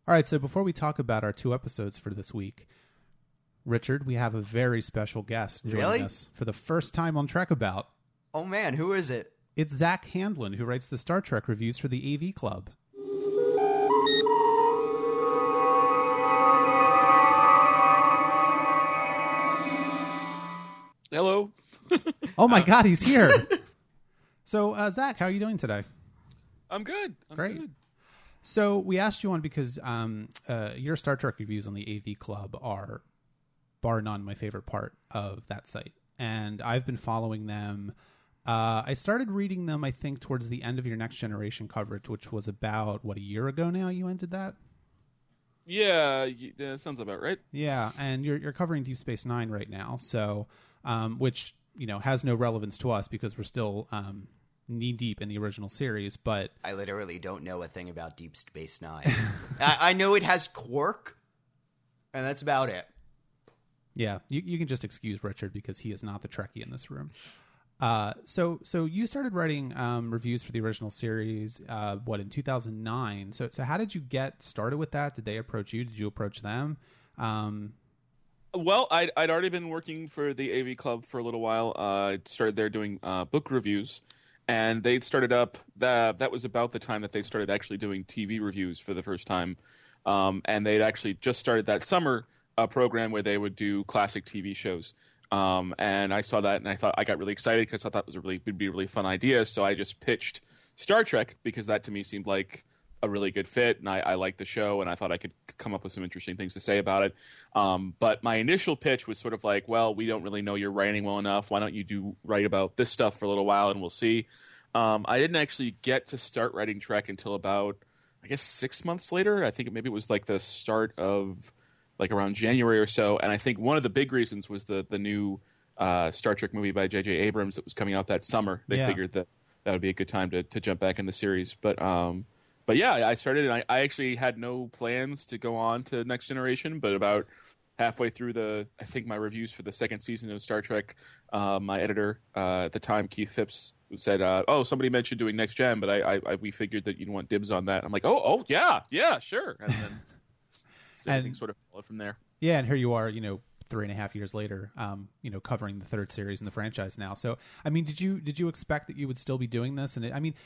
All right, so before we talk about our 2 episodes for this week, Richard, we have a very special guest joining us for the first time on Trek About. Oh man, who is it? It's Zach Handlen, who writes the Star Trek reviews for the AV Club. Hello. Oh my God, he's here. So, Zach, how are you doing today? I'm good. Great. Good. So we asked you on because your Star Trek reviews on the AV Club are, bar none, my favorite part of that site. And I've been following them. I started reading them, I think, towards the end of your Next Generation coverage, which was about, a year ago now you ended that? Yeah, that sounds about right. Yeah, and you're covering Deep Space Nine right now, so which has no relevance to us because we're still knee deep in the original series. But I literally don't know a thing about Deep Space Nine. I know it has Quark, and that's about it. Yeah, you can just excuse Richard because he is not the Trekkie in this room. So you started writing reviews for the original series, in 2009? So how did you get started with that? Did they approach you? Did you approach them? Well, I'd already been working for the AV Club for a little while. I started there doing book reviews, and they'd started up. That was about the time that they started actually doing TV reviews for the first time, and they'd actually just started that summer program where they would do classic TV shows. And I saw that, and I thought I got really excited because I thought it would be a really fun idea. So I just pitched Star Trek because that to me seemed like a really good fit, and I liked the show, and I thought I could come up with some interesting things to say about it. But my initial pitch was sort of like, well, we don't really know you're writing well enough. Why don't you write about this stuff for a little while, and we'll see. I didn't actually get to start writing Trek until about, I guess, 6 months later. I think maybe it was like the start of around January or so. And I think one of the big reasons was the new Star Trek movie by J.J. Abrams that was coming out that summer. They figured that would be a good time to jump back in the series. But yeah, I started, and I actually had no plans to go on to Next Generation, but about halfway through I think my reviews for the second season of Star Trek, my editor at the time, Keith Phipps, said, somebody mentioned doing Next Gen, but we figured that you'd want dibs on that. I'm like, yeah, sure. And then everything sort of followed from there. Yeah, and here you are, 3.5 years later, covering the third series in the franchise now. So, I mean, did you expect that you would still be doing this? And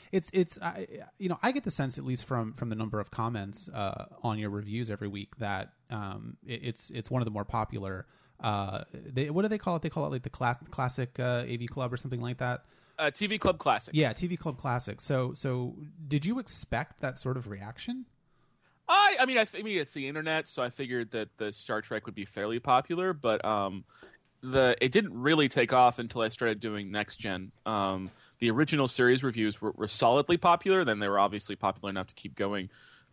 I get the sense, at least from the number of comments on your reviews every week, that it's one of the more popular. What do they call it? They call it like the classic AV Club or something like that. TV Club Classic. Yeah, TV Club Classic. So did you expect that sort of reaction? I mean, it's the internet, so I figured that the Star Trek would be fairly popular, but it didn't really take off until I started doing Next Gen. The original series reviews were solidly popular, then they were obviously popular enough to keep going.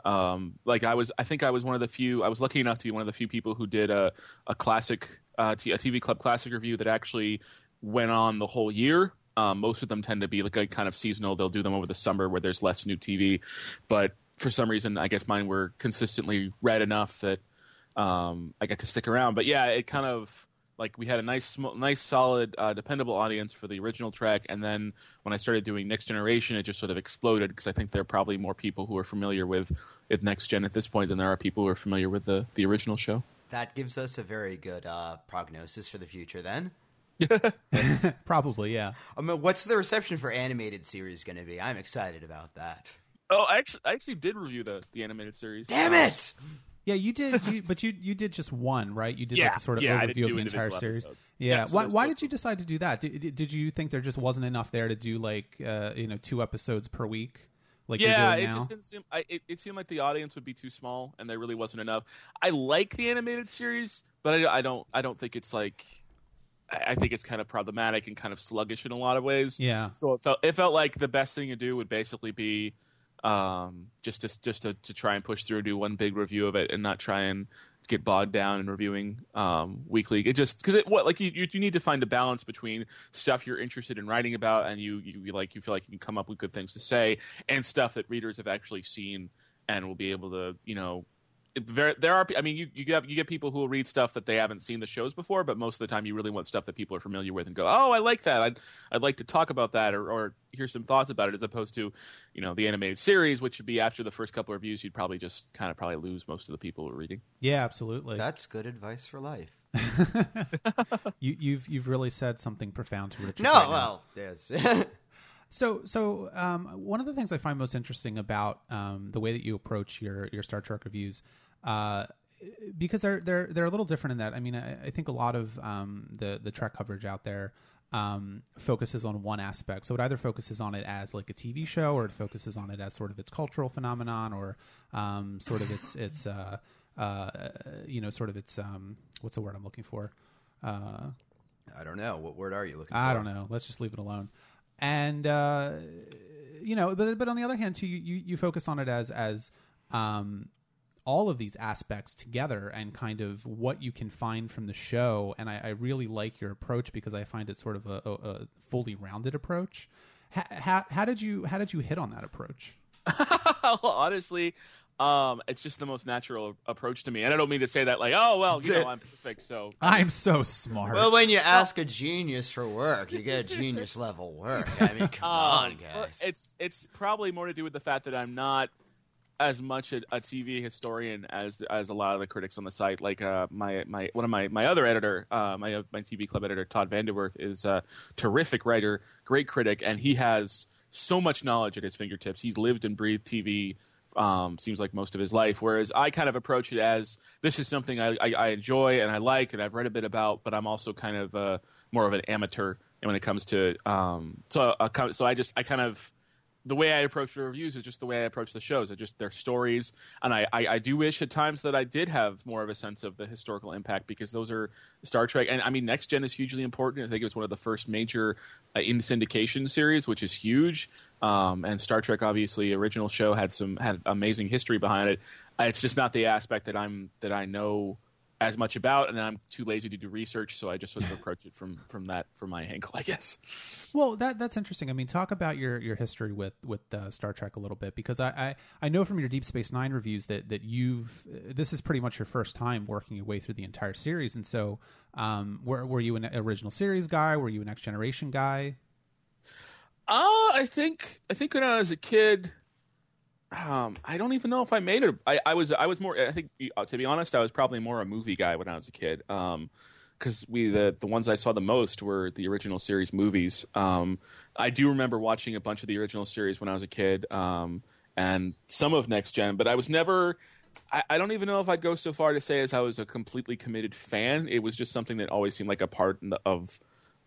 I think I was one of the few. I was lucky enough to be one of the few people who did a classic, a TV Club Classic review that actually went on the whole year. Most of them tend to be like kind of seasonal. They'll do them over the summer where there's less new TV, but for some reason, I guess mine were consistently read enough that I got to stick around. But yeah, it kind of we had a nice, solid, dependable audience for the original Trek, and then when I started doing Next Generation, it just sort of exploded because I think there are probably more people who are familiar with Next Gen at this point than there are people who are familiar with the original show. That gives us a very good prognosis for the future, then. Probably, yeah. I mean, what's the reception for animated series going to be? I'm excited about that. Oh, I actually did review the animated series. Damn it! Yeah, you did, but you did just one, right? You did like a sort of overview of the entire series. Yeah. Why did you decide to do that? Did you think there just wasn't enough there to do 2 episodes per week? Like you're doing now? It just didn't seem. It seemed like the audience would be too small, and there really wasn't enough. I like the animated series, but I don't think it's like. I think it's kind of problematic and kind of sluggish in a lot of ways. Yeah. So it felt like the best thing to do would basically be just to try and push through and do one big review of it and not try and get bogged down in reviewing weekly. It just because you need to find a balance between stuff you're interested in writing about and you feel like you can come up with good things to say, and stuff that readers have actually seen and will be able to there are. I mean, you get people who will read stuff that they haven't seen the shows before, but most of the time you really want stuff that people are familiar with and go, oh, I like that. I'd like to talk about that or hear some thoughts about it, as opposed to, the animated series, which would be after the first couple of reviews, you'd probably just probably lose most of the people who are reading. Yeah, absolutely. That's good advice for life. You've really said something profound to Richard. No, right now. well, yes. So one of the things I find most interesting about the way that you approach your Star Trek reviews, because they're a little different in that. I mean, I think a lot of the Trek coverage out there focuses on one aspect. So it either focuses on it as like a TV show, or it focuses on it as sort of its cultural phenomenon, or sort of its sort of its what's the word I'm looking for? I don't know. What word are you looking for? I don't know. Let's just leave it alone. And but on the other hand too, you focus on it as all of these aspects together and kind of what you can find from the show. And I really like your approach, because I find it sort of a fully rounded approach. How did you hit on that approach? Honestly, it's just the most natural approach to me, and I don't mean to say that like, oh well, I'm perfect. So I'm so smart. Well, when you ask a genius for work, you get genius level work. I mean, come on, guys. It's probably more to do with the fact that I'm not as much a TV historian as a lot of the critics on the site. Like my other editor, my TV club editor, Todd Vanderwerth, is a terrific writer, great critic, and he has so much knowledge at his fingertips. He's lived and breathed TV. Seems like most of his life, whereas I kind of approach it as this is something I enjoy and I like and I've read a bit about, but I'm also kind of more of an amateur when it comes to the way I approach the reviews is just the way I approach the shows. They're stories, and I do wish at times that I did have more of a sense of the historical impact, because those are Star Trek, and I mean Next Gen is hugely important. I think it was one of the first major in syndication series, which is huge. And Star Trek, obviously, original show had amazing history behind it. It's just not the aspect that I know as much about, and I'm too lazy to do research, so I just sort of approach it from my angle, I guess. Well, that's interesting. I mean, talk about your history with Star Trek a little bit, because I know from your Deep Space Nine reviews that this is pretty much your first time working your way through the entire series, and so were you an original series guy? Were you a Next Generation guy? I think when I was a kid, I don't even know if I made it. I was more. I think, to be honest, I was probably more a movie guy when I was a kid. Because the ones I saw the most were the original series movies. I do remember watching a bunch of the original series when I was a kid, and some of Next Gen. But I was never. I don't even know if I'd go so far to say as I was a completely committed fan. It was just something that always seemed like a part of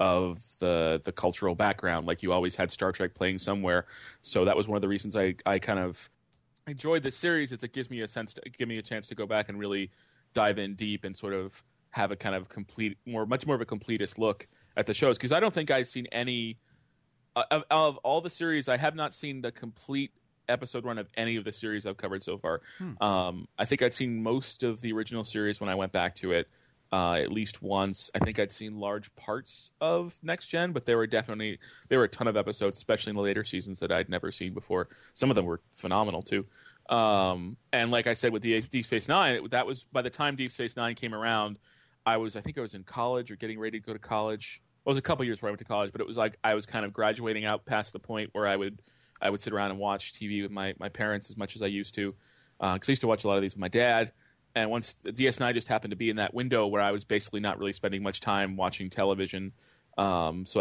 the cultural background. Like, you always had Star Trek playing somewhere, so that was one of the reasons I kind of enjoyed this series. Is it gives me a chance to go back and really dive in deep and sort of have a kind of much more of a completist look at the shows, because I don't think I've seen any of all the series. I have not seen the complete episode run of any of the series I've covered so far. I think I'd seen most of the original series when I went back to it. At least once. I think I'd seen large parts of Next Gen, but there were a ton of episodes, especially in the later seasons, that I'd never seen before. Some of them were phenomenal too. And like I said, with the Deep Space Nine, that was by the time Deep Space Nine came around, I think I was in college or getting ready to go to college. Well, it was a couple years before I went to college, but it was like I was kind of graduating out past the point where I would sit around and watch TV with my parents as much as I used to, because I used to watch a lot of these with my dad. And once DS9 just happened to be in that window where I was basically not really spending much time watching television. Because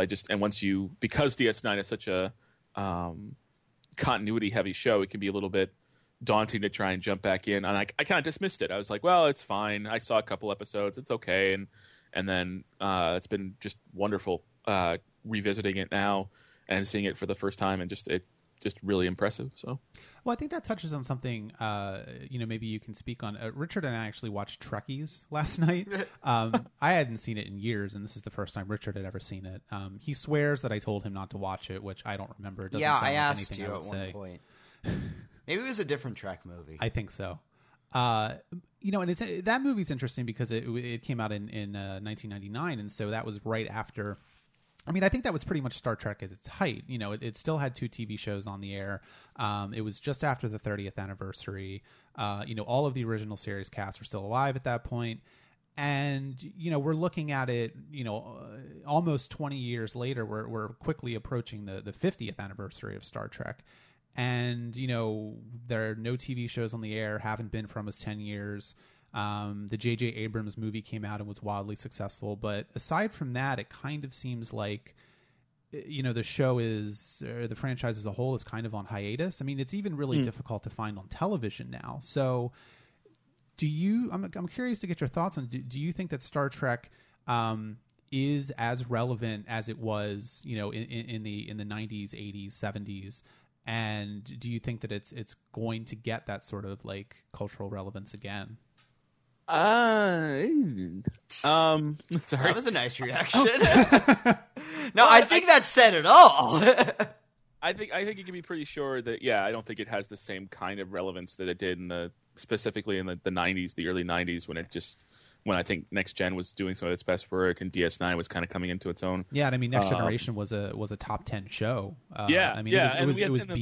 DS9 is such a continuity heavy show, it can be a little bit daunting to try and jump back in. And I kind of dismissed it. I was like, well, it's fine. I saw a couple episodes. It's okay. And then it's been just wonderful revisiting it now and seeing it for the first time, and just really impressive. So, well, I think that touches on something, maybe you can speak on. Richard and I actually watched Trekkies last night. I hadn't seen it in years, and this is the first time Richard had ever seen it. He swears that I told him not to watch it, which I don't remember. It doesn't sound I like asked anything you I would at one say. point. Maybe it was a different Trek movie. I think so. And that movie's interesting because it came out in 1999, and so that was right after I mean, I think that was pretty much Star Trek at its height. You know, it still had 2 TV shows on the air. It was just after the 30th anniversary. You know, all of the original series cast were still alive at that point. And, you know, we're looking at it, you know, almost 20 years later, we're quickly approaching the 50th anniversary of Star Trek. And, you know, there are no TV shows on the air, haven't been for almost 10 years. The J.J. Abrams movie came out and was wildly successful. But aside from that, it kind of seems like, you know, the show is, or the franchise as a whole is kind of on hiatus. I mean, it's even really difficult to find on television now. So I'm curious to get your thoughts on, do you think that Star Trek is as relevant as it was, you know, in the 90s, 80s, 70s? And do you think that it's going to get that sort of like cultural relevance again? Sorry. That was a nice reaction. No, I think that said it all. I think you can be pretty sure that, yeah, I don't think it has the same kind of relevance that it did specifically in the 90s, the early 90s, when I think Next Gen was doing some of its best work and DS9 was kind of coming into its own. Yeah, and I mean, Next Generation was a top 10 show. Yeah, I mean, it was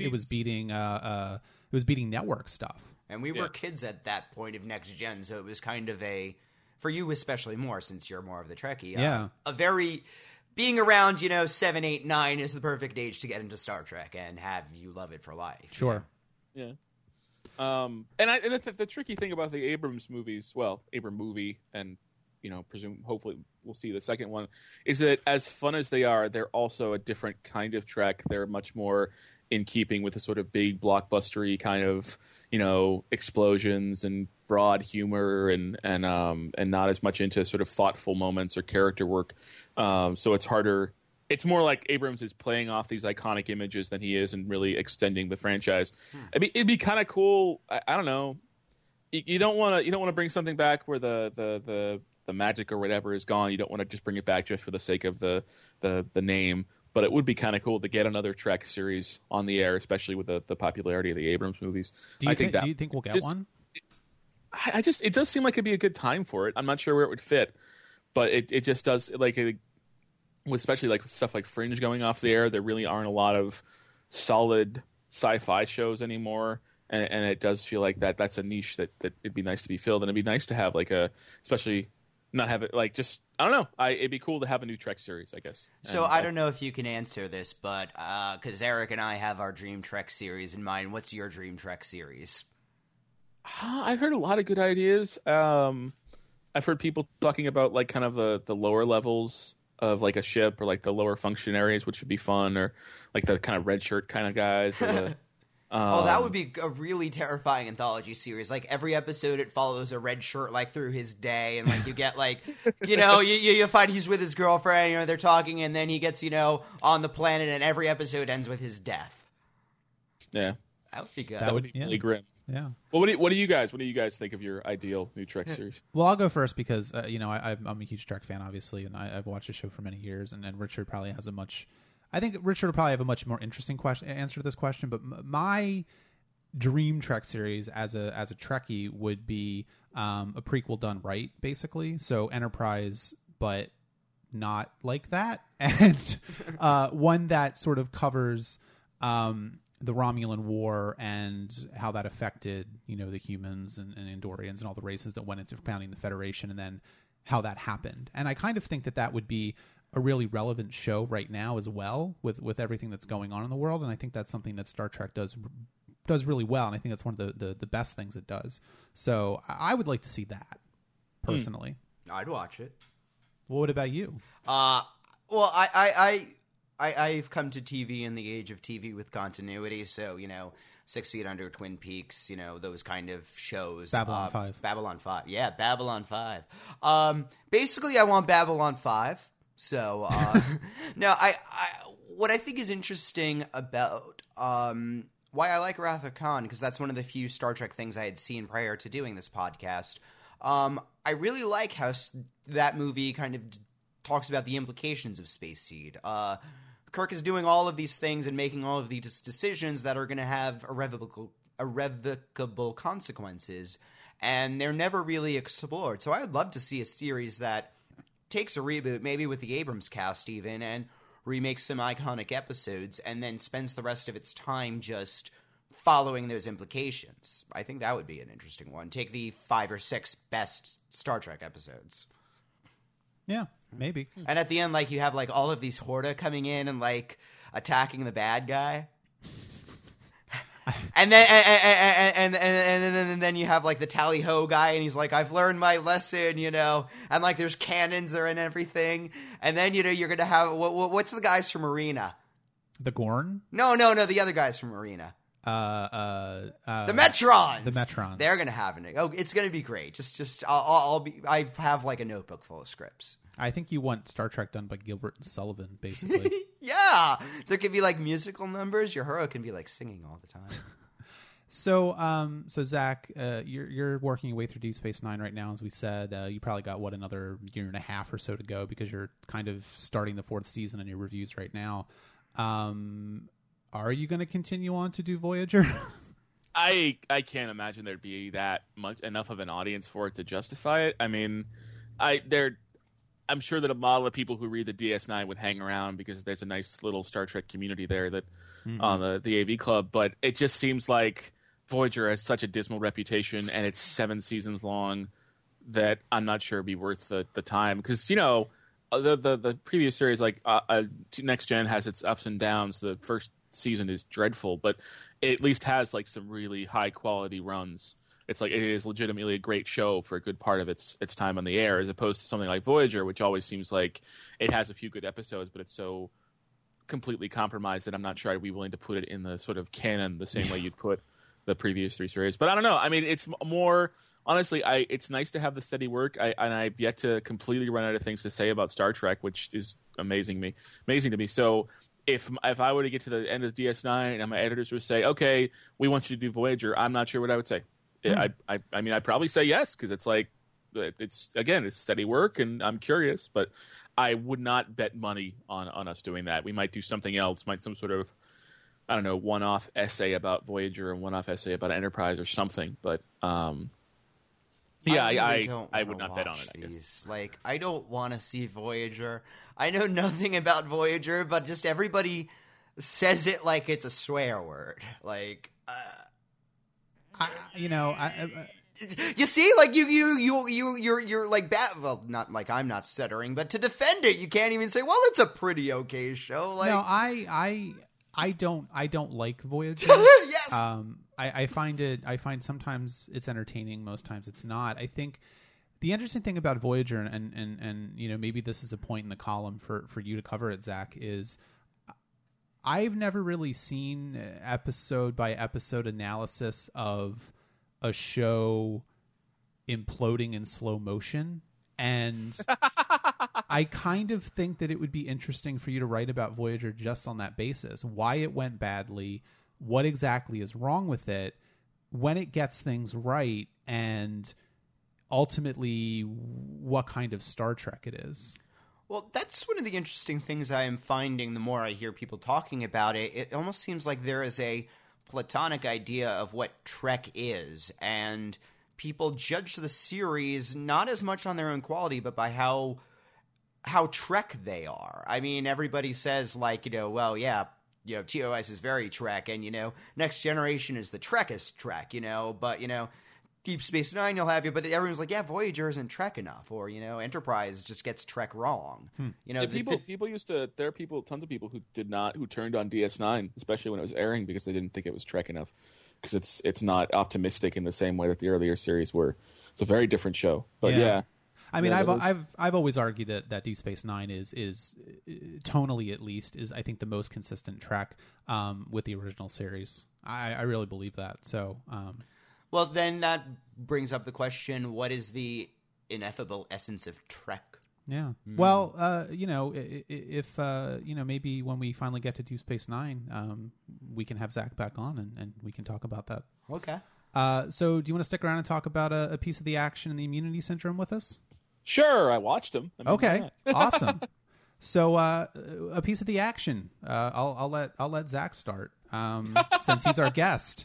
beating network stuff. And we were kids at that point of Next Gen, so it was kind of for you especially more, since you're more of the Trekkie. A very, being around, 7, 8, 9 is the perfect age to get into Star Trek and have you love it for life. Sure. Yeah. And the tricky thing about the Abrams movies, Abram movie, and hopefully we'll see the second one, is that as fun as they are, they're also a different kind of Trek. They're much more in keeping with the sort of big blockbustery kind of explosions and broad humor and not as much into sort of thoughtful moments or character work. So it's harder. It's more like Abrams is playing off these iconic images than he is and really extending the franchise. I mean, it'd be kind of cool. I don't know. You don't want to bring something back where the magic or whatever is gone. You don't want to just bring it back just for the sake of the name. But it would be kind of cool to get another Trek series on the air, especially with the popularity of the Abrams movies. Do you think we'll get one? It does seem like it'd be a good time for it. I'm not sure where it would fit, but it just does, especially like stuff like Fringe going off the air. There really aren't a lot of solid sci-fi shows anymore, and it does feel like that's a niche that it'd be nice to be filled, and it'd be nice to have especially not have it I don't know. It'd be cool to have a new Trek series, I guess. So I don't know if you can answer this, but because Eric and I have our Dream Trek series in mind, what's your Dream Trek series? I've heard a lot of good ideas. I've heard people talking about kind of the lower levels of a ship, or the lower function areas, which would be fun, or the kind of red shirt kind of guys. Or that would be a really terrifying anthology series. Every episode, it follows a red shirt through his day, and you get you find he's with his girlfriend, they're talking, and then he gets on the planet, and every episode ends with his death. Yeah, that would be good. That would be really grim. Yeah. Well, what do you guys think of your ideal new Trek series? Well, I'll go first because I'm a huge Trek fan, obviously, and I've watched the show for many years. And Richard probably has I think Richard will probably have a much more interesting answer to this question. But my dream Trek series as a Trekkie would be a prequel done right, basically. So Enterprise, but not like that, and one that sort of covers the Romulan War and how that affected, the humans and Andorians and all the races that went into founding the Federation, and then how that happened. And I kind of think that would be a really relevant show right now as well, with everything that's going on in the world. And I think that's something that Star Trek does really well. And I think that's one of the best things it does. So I would like to see that personally. I'd watch it. What about you? Well, I've come to TV in the age of TV with continuity, so, 6 Feet Under, Twin Peaks, those kind of shows. Babylon 5. Babylon 5. Yeah, Babylon 5. Basically, I want Babylon 5. So, no, what I think is interesting about why I like Wrath of Khan, because that's one of the few Star Trek things I had seen prior to doing this podcast. I really like how that movie kind of talks about the implications of Space Seed. Kirk is doing all of these things and making all of these decisions that are going to have irrevocable consequences, and they're never really explored. So I would love to see a series that takes a reboot, maybe with the Abrams cast even, and remakes some iconic episodes, and then spends the rest of its time just following those implications. I think that would be an interesting one. Take the 5 or 6 best Star Trek episodes. Yeah, maybe. And at the end, like, you have, like, all of these Horta coming in and, like, attacking the bad guy. And then and then you have, like, the Tally-Ho guy, and he's like, I've learned my lesson, you know. And, like, there's cannons there and everything. And then, you know, you're going to have... what's the guys from Arena? The Gorn? No, the other guys from Arena. The Metrons. The Metrons. They're gonna have it. Oh, it's gonna be great. I have like a notebook full of scripts. I think you want Star Trek done by Gilbert and Sullivan, basically. Yeah, there could be like musical numbers. Your hero can be like singing all the time. So Zach, you're working your way through Deep Space Nine right now, as we said. You probably got another year and a half or so to go because you're kind of starting the 4th season in your reviews right now. Are you going to continue on to do Voyager? I can't imagine there'd be that much enough of an audience for it to justify it. I mean, I'm sure that a lot of people who read the DS9 would hang around because there's a nice little Star Trek community there that on the AV Club. But it just seems like Voyager has such a dismal reputation, and it's 7 seasons long, that I'm not sure it'd be worth the time. Because, you know, the previous series, like Next Gen, has its ups and downs. The first season is dreadful, but it at least has like some really high quality runs. It's like it is legitimately a great show for a good part of its time on the air, as opposed to something like Voyager, which always seems like it has a few good episodes, but it's so completely compromised that I'm not sure I'd be willing to put it in the sort of canon the same way you'd put the previous 3 series. But I don't know. I mean, it's more honestly, it's nice to have the steady work. I've yet to completely run out of things to say about Star Trek, which is amazing to me. So if I were to get to the end of DS9 and my editors would say, okay, we want you to do Voyager, I'm not sure what I would say. I mean, I'd probably say yes, because it's like, it's steady work, and I'm curious, but I would not bet money on us doing that. We might do something else, some sort of, I don't know, one-off essay about Voyager and one-off essay about Enterprise or something, but I would not bet on it, I guess. Like, I don't want to see Voyager. I know nothing about Voyager, but just everybody says it like it's a swear word. Like, you see, like you're like bad. Well, not like I'm not stuttering, but to defend it, you can't even say, "Well, it's a pretty okay show." Like, no, I don't like Voyager. Yes. I find sometimes it's entertaining, most times it's not. I think the interesting thing about Voyager, and you know, maybe this is a point in the column for you to cover it, Zach, is I've never really seen episode by episode analysis of a show imploding in slow motion. And I kind of think that it would be interesting for you to write about Voyager just on that basis. Why it went badly, what exactly is wrong with it, when it gets things right, and ultimately what kind of Star Trek it is. Well, that's one of the interesting things I am finding the more I hear people talking about it. It almost seems like there is a platonic idea of what Trek is, and people judge the series not as much on their own quality, but by how Trek they are. I mean, everybody says, like, you know, well, yeah, you know, TOS is very Trek, and, you know, Next Generation is the Trekest Trek, you know, but, you know, Deep Space Nine you'll have you, but everyone's like, yeah, Voyager isn't Trek enough, or, you know, Enterprise just gets Trek wrong. You know, people used to. There are tons of people who turned on DS9, especially when it was airing, because they didn't think it was Trek enough, because it's not optimistic in the same way that the earlier series were. It's a very different show, but yeah. I mean, I've always argued that Deep Space Nine is tonally, at least, is I think the most consistent Trek with the original series. I really believe that. So. Well, then that brings up the question, what is the ineffable essence of Trek? Yeah. Well, you know, if, you know, maybe when we finally get to Deep Space Nine, we can have Zach back on and we can talk about that. Okay. So do you want to stick around and talk about a piece of the action and the Immunity Syndrome with us? Sure. I watched them. Okay. Awesome. So a piece of the action. I'll let Zach start since he's our guest.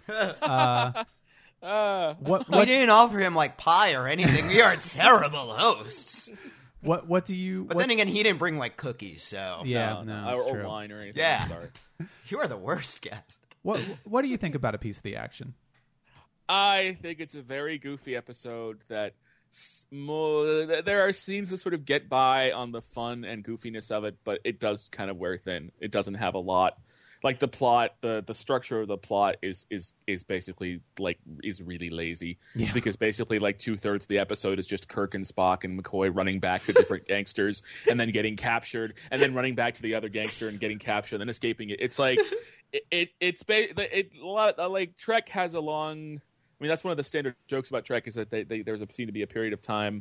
We didn't offer him like pie or anything. We are terrible hosts. What do you? But then again, he didn't bring like cookies, so Yeah, no, it's or true. wine or anything. Yeah. Sorry. You are the worst guest. What do you think about A Piece of the Action? I think it's a very goofy episode that there are scenes that sort of get by on the fun and goofiness of it, but it does kind of wear thin. It doesn't have a lot. Like the plot, the structure of the plot is basically like is really lazy because basically like 2/3 of the episode is just Kirk and Spock and McCoy running back to different gangsters and then getting captured and then running back to the other gangster and getting captured and then escaping it. It's like like Trek has a long. I mean, that's one of the standard jokes about Trek is that there's a seem to be a period of time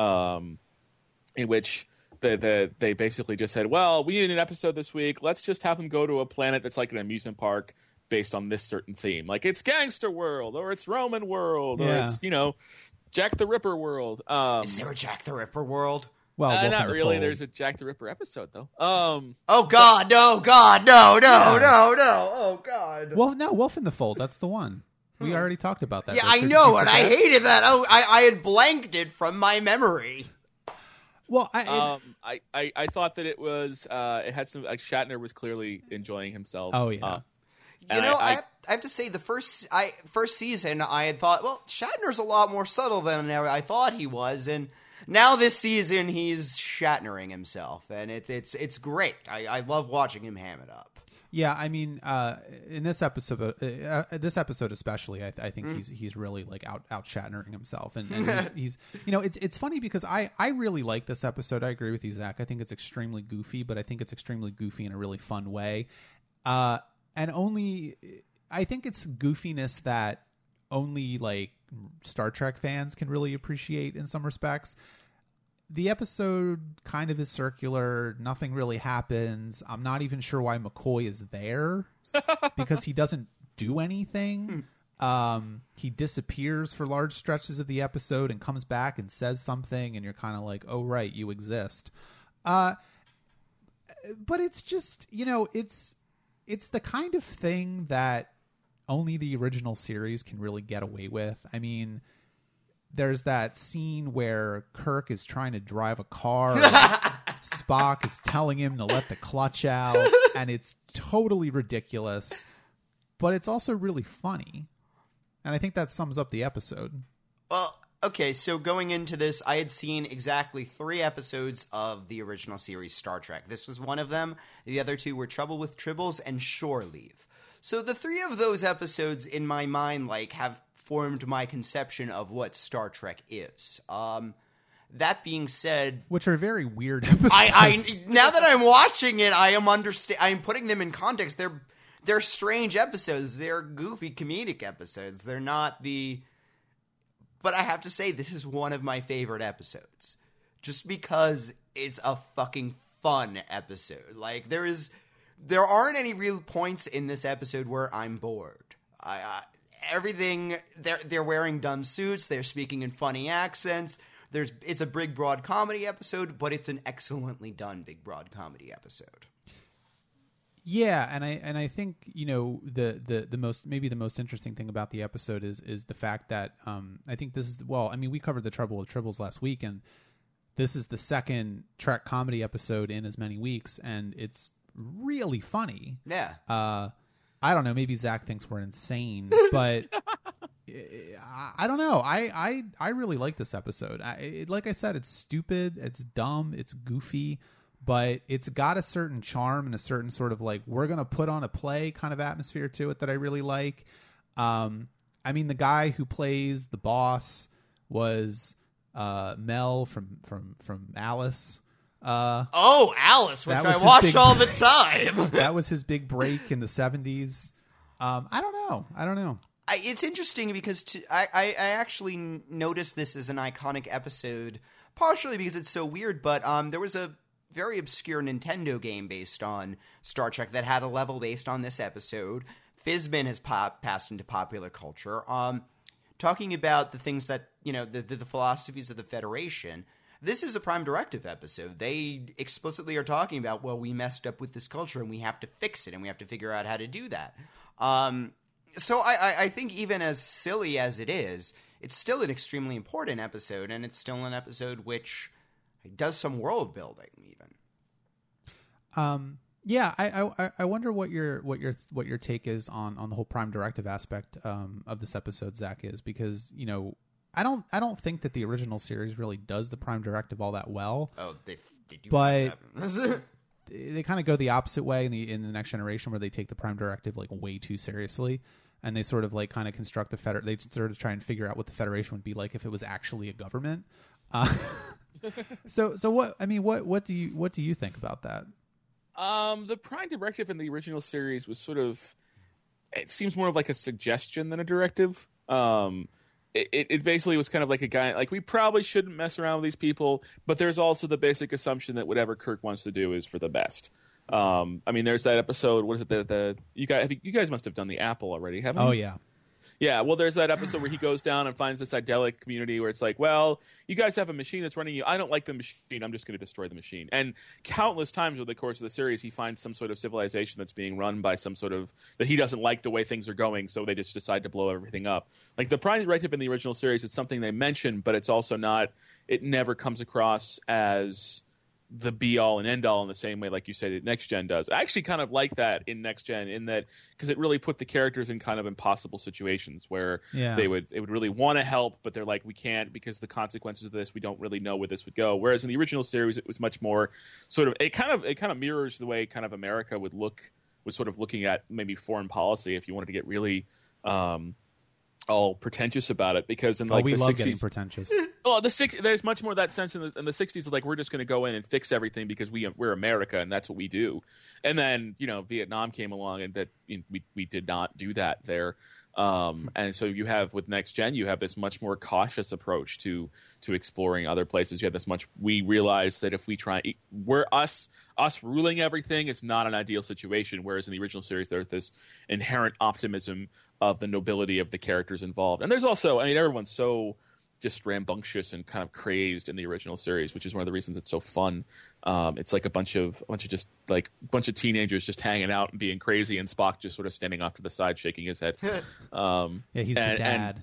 in which they basically just said, well, we need an episode this week. Let's just have them go to a planet that's like an amusement park based on this certain theme. Like it's Gangster World or it's Roman World or it's, Jack the Ripper World. Is there a Jack the Ripper world? Well, Wolf not in the really. Fold. There's a Jack the Ripper episode, though. Oh, God, no, no. Oh, God. Well, no, Wolf in the Fold. That's the one. We already talked about that. Yeah, Richard. I Did know, you and I forget? hated that. Oh, I had blanked it from my memory. Well, I thought that it was it had some like Shatner was clearly enjoying himself. Oh yeah. You know, I have to say the first season I had thought, well, Shatner's a lot more subtle than I thought he was, and now this season he's Shatnering himself, and it's great. I love watching him ham it up. Yeah, I mean, in this episode especially, I think he's really like out Shatnering himself, and he's it's funny because I really like this episode. I agree with you, Zach. I think it's extremely goofy, but I think it's extremely goofy in a really fun way, and I think it's goofiness that only like Star Trek fans can really appreciate in some respects. The episode kind of is circular. Nothing really happens. I'm not even sure why McCoy is there because he doesn't do anything. He disappears for large stretches of the episode and comes back and says something, and you're kind of like, oh, right, you exist. But it's just, it's the kind of thing that only the original series can really get away with. I mean, there's that scene where Kirk is trying to drive a car. Spock is telling him to let the clutch out, and it's totally ridiculous, but it's also really funny. And I think that sums up the episode. Well, okay, so going into this, I had seen exactly 3 episodes of the original series Star Trek. This was one of them. The other 2 were Trouble with Tribbles and Shore Leave. So the 3 of those episodes in my mind like have formed my conception of what Star Trek is. That being said, Which are very weird episodes. I now that I'm watching it, I am putting them in context. They're strange episodes. They're goofy comedic episodes. They're not the. But I have to say, this is one of my favorite episodes, just because it's a fucking fun episode. Like there aren't any real points in this episode where I'm bored. Everything they're wearing dumb suits, they're speaking in funny accents. It's a big broad comedy episode, but it's an excellently done big broad comedy episode. Yeah, and I think the most interesting thing about the episode is the fact that I think this is we covered the Trouble with Tribbles last week, and this is the second Trek comedy episode in as many weeks, and it's really funny. Yeah. I don't know. Maybe Zach thinks we're insane, but I don't know. I really like this episode. Like I said, it's stupid, it's dumb, it's goofy, but it's got a certain charm and a certain sort of like we're gonna put on a play kind of atmosphere to it that I really like. I mean, the guy who plays the boss was Mel from Alice. Alice, which I his watch big all the time. That was his big break in the 70s. I don't know. It's interesting because I actually noticed this as an iconic episode, partially because it's so weird, but there was a very obscure Nintendo game based on Star Trek that had a level based on this episode. Fizbin has passed into popular culture, talking about the things that, the philosophies of the Federation. This is a Prime Directive episode. They explicitly are talking about, well, we messed up with this culture and we have to fix it and we have to figure out how to do that. So I think even as silly as it is, it's still an extremely important episode, and it's still an episode which He does some world building even. Yeah, I wonder what your take is on the whole Prime Directive aspect of this episode, Zach, is because I don't think that the original series really does the Prime Directive all that well. Oh, they do, but they kind of go the opposite way in the Next Generation, where they take the Prime Directive like way too seriously, and they sort of like kind of construct they sort of try and figure out what the Federation would be like if it was actually a government. So what do you think about that? The Prime Directive in the original series was sort of, it seems more of like a suggestion than a directive. It basically was kind of like a guy, like, we probably shouldn't mess around with these people, but there's also the basic assumption that whatever Kirk wants to do is for the best. There's that episode, what is it, you guys must have done the Apple already, haven't you? Oh, yeah. Yeah, well, there's that episode where he goes down and finds this idyllic community where it's like, well, you guys have a machine that's running you. I don't like the machine. I'm just going to destroy the machine. And countless times over the course of the series, he finds some sort of civilization that's being run by some sort of, that he doesn't like the way things are going, so they just decide to blow everything up. Like, the Prime Directive in the original series, it's something they mention, but it's also not, it never comes across as the be-all and end-all in the same way, like you say, that Next Gen does. I actually kind of like that in Next Gen, in that, because it really put the characters in kind of impossible situations where they would really want to help, but they're like, we can't because the consequences of this, we don't really know where this would go. Whereas in the original series, it was much more sort of, it kind of mirrors the way kind of America was sort of looking at maybe foreign policy, if you wanted to get really all pretentious about it, because in like we the love 60s, getting pretentious. Well, there's much more of that sense in the 60s. Like, we're just going to go in and fix everything because we're America and that's what we do. And then Vietnam came along, and that we did not do that there. And so you have, with Next Gen, you have this much more cautious approach to exploring other places. You have this we realize that if we try, us ruling everything is not an ideal situation. Whereas in the original series, there's this inherent optimism of the nobility of the characters involved. And there's also, everyone's so just rambunctious and kind of crazed in the original series, which is one of the reasons it's so fun. It's like a bunch of teenagers just hanging out and being crazy, and Spock just sort of standing off to the side, shaking his head. Yeah, he's the dad.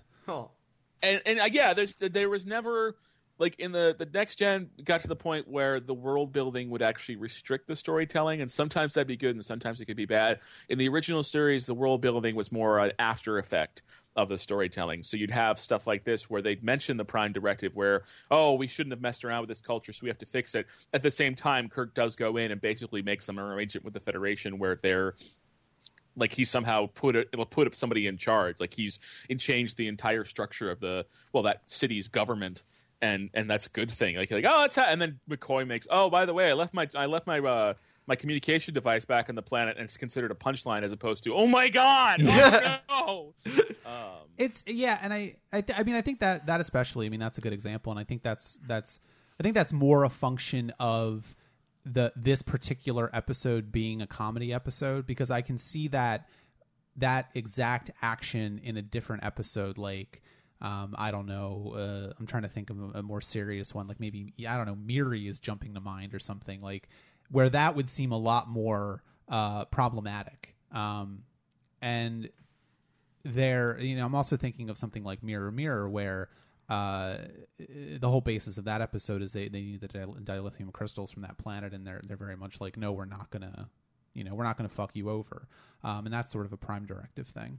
There was never, like, in the Next Gen got to the point where the world building would actually restrict the storytelling, and sometimes that'd be good and sometimes it could be bad. In the original series, the world building was more an after effect of the storytelling. So you'd have stuff like this where they'd mention the Prime Directive where, we shouldn't have messed around with this culture, so we have to fix it. At the same time, Kirk does go in and basically makes them an arrangement with the Federation where they're, like, he somehow put up somebody in charge. Like, he's changed the entire structure of that city's government. And that's a good thing. Like that's and then McCoy makes, by the way, I left my communication device back on the planet, and it's considered a punchline as opposed to, oh my god, oh no. It's and I think that especially, that's a good example, and I think that's more a function of this particular episode being a comedy episode, because I can see that exact action in a different episode, like. I don't know. I'm trying to think of a more serious one, like maybe, I don't know, Miri is jumping to mind or something, like where that would seem a lot more problematic. And there, I'm also thinking of something like Mirror Mirror, where the whole basis of that episode is they need the dilithium crystals from that planet, and they're very much like, no, we're not gonna fuck you over, and that's sort of a Prime Directive thing.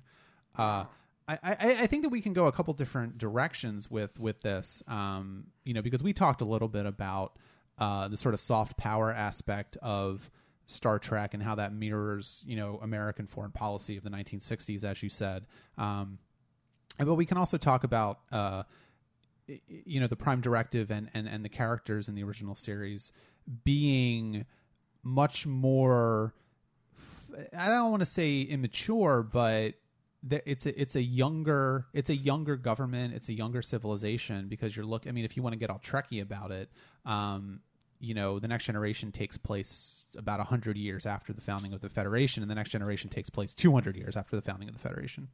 I think that we can go a couple different directions with this, because we talked a little bit about the sort of soft power aspect of Star Trek and how that mirrors, American foreign policy of the 1960s, as you said. But we can also talk about, the Prime Directive and the characters in the original series being much more, I don't want to say immature, but it's a younger government, it's a younger civilization, because if you want to get all Trekkie about it, the Next Generation takes place about 100 years after the founding of the Federation, and the Next Generation takes place 200 years after the founding of the Federation.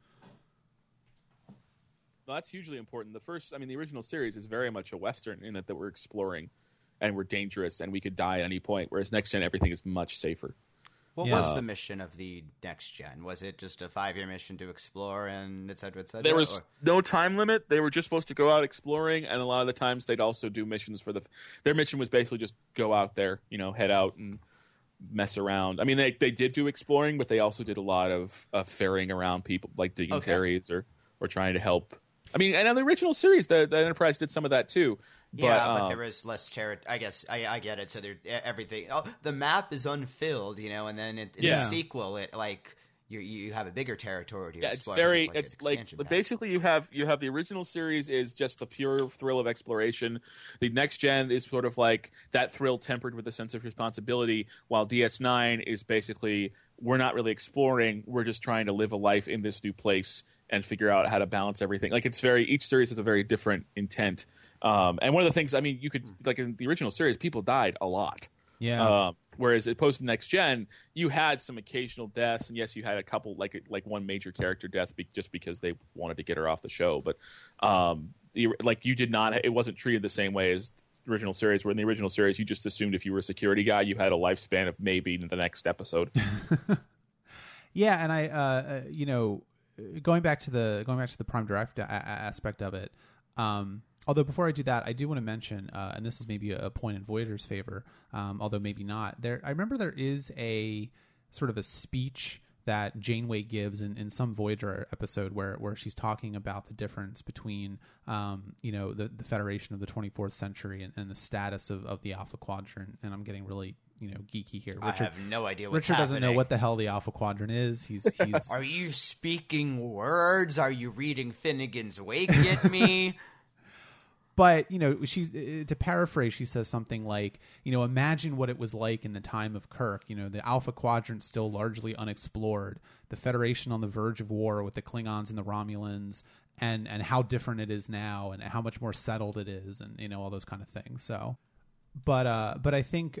Well, that's hugely important. The original series is very much a Western in that we're exploring and we're dangerous and we could die at any point, whereas Next Gen, everything is much safer. What was the mission of the next gen? Was it just a 5-year mission to explore and et cetera, et cetera? There was no time limit. They were just supposed to go out exploring, and a lot of the times they'd also do missions for their mission was basically just go out there, head out and mess around. I mean, they did do exploring, but they also did a lot of ferrying around people, like dignitaries or trying to help. I mean, and on the original series, the Enterprise did some of that too. But there was less territory. I guess I get it. So everything. Oh, the map is unfilled, and then in the sequel, it like you have a bigger territory to explore. It's like basically you have the original series is just the pure thrill of exploration. The next gen is sort of like that thrill tempered with a sense of responsibility, while DS9 is basically we're not really exploring, we're just trying to live a life in this new place and figure out how to balance everything. Like each series has a very different intent. And one of the things, I mean, you could like in the original series, people died a lot. Yeah. Whereas opposed to next gen, you had some occasional deaths, and yes, you had a couple like one major character death just because they wanted to get her off the show. But you did not. It wasn't treated the same way as the original series. Where in the original series, you just assumed if you were a security guy, you had a lifespan of maybe the next episode. Yeah, and I, going back to the Prime Directive aspect of it. Although before I do that, I do want to mention, and this is maybe a point in Voyager's favor, although maybe not. I remember there is a sort of a speech that Janeway gives in some Voyager episode where she's talking about the difference between, the Federation of the 24th century and the status of the Alpha Quadrant. And I'm getting really geeky here. Richard, I have no idea what's Richard doesn't happening. know what the hell the Alpha Quadrant is. He's Are you speaking words? Are you reading Finnegan's Wake at me? But, she's to paraphrase, she says something like, imagine what it was like in the time of Kirk. The Alpha Quadrant still largely unexplored, the Federation on the verge of war with the Klingons and the Romulans, and how different it is now, and how much more settled it is, and all those kind of things. So, but I think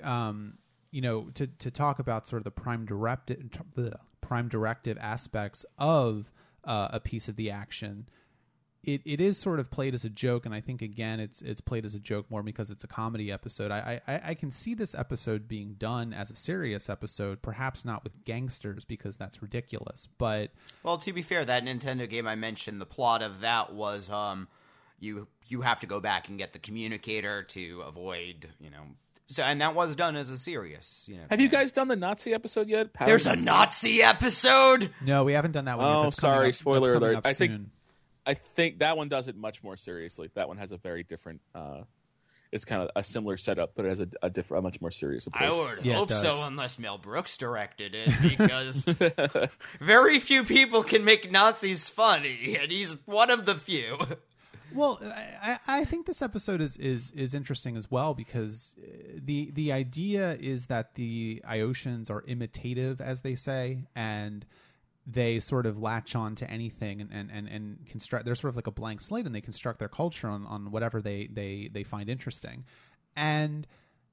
to talk about sort of the Prime Directive aspects of a piece of the action. It is sort of played as a joke, and I think again it's played as a joke more because it's a comedy episode. I can see this episode being done as a serious episode, perhaps not with gangsters because that's ridiculous. But well, to be fair, that Nintendo game I mentioned, the plot of that was you have to go back and get the communicator to avoid So, and that was done as a serious. Have you guys done the Nazi episode yet? There's a Nazi episode. No, we haven't done that one yet. Oh, sorry, spoiler alert. I think that one does it much more seriously. That one has a very different. It's kind of a similar setup, but it has a much more serious approach. I would hope so, unless Mel Brooks directed it, because very few people can make Nazis funny, and he's one of the few. Well, I think this episode is interesting as well because the idea is that the Iosians are imitative, as they say, and they sort of latch on to anything and construct. They're sort of like a blank slate, and they construct their culture on whatever they find interesting. And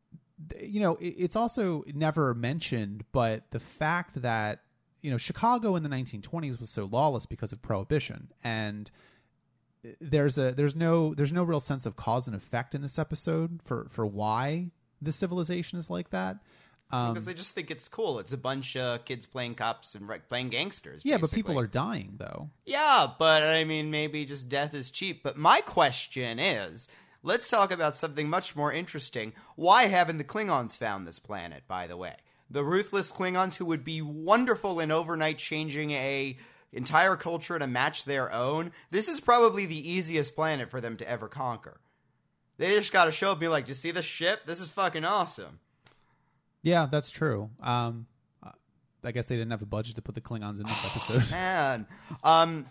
it's also never mentioned, but the fact that Chicago in the 1920s was so lawless because of Prohibition, and there's no real sense of cause and effect in this episode for why the civilization is like that. Because they just think it's cool. It's a bunch of kids playing cops and playing gangsters. Yeah, basically. But people are dying, though. Yeah, but I mean, maybe just death is cheap. But my question is, let's talk about something much more interesting. Why haven't the Klingons found this planet, by the way? The ruthless Klingons who would be wonderful in overnight changing a entire culture to match their own. This is probably the easiest planet for them to ever conquer. They just got to show up and be like, "Do you see the ship? This is fucking awesome." Yeah, that's true. I guess they didn't have a budget to put the Klingons in this episode. Man, I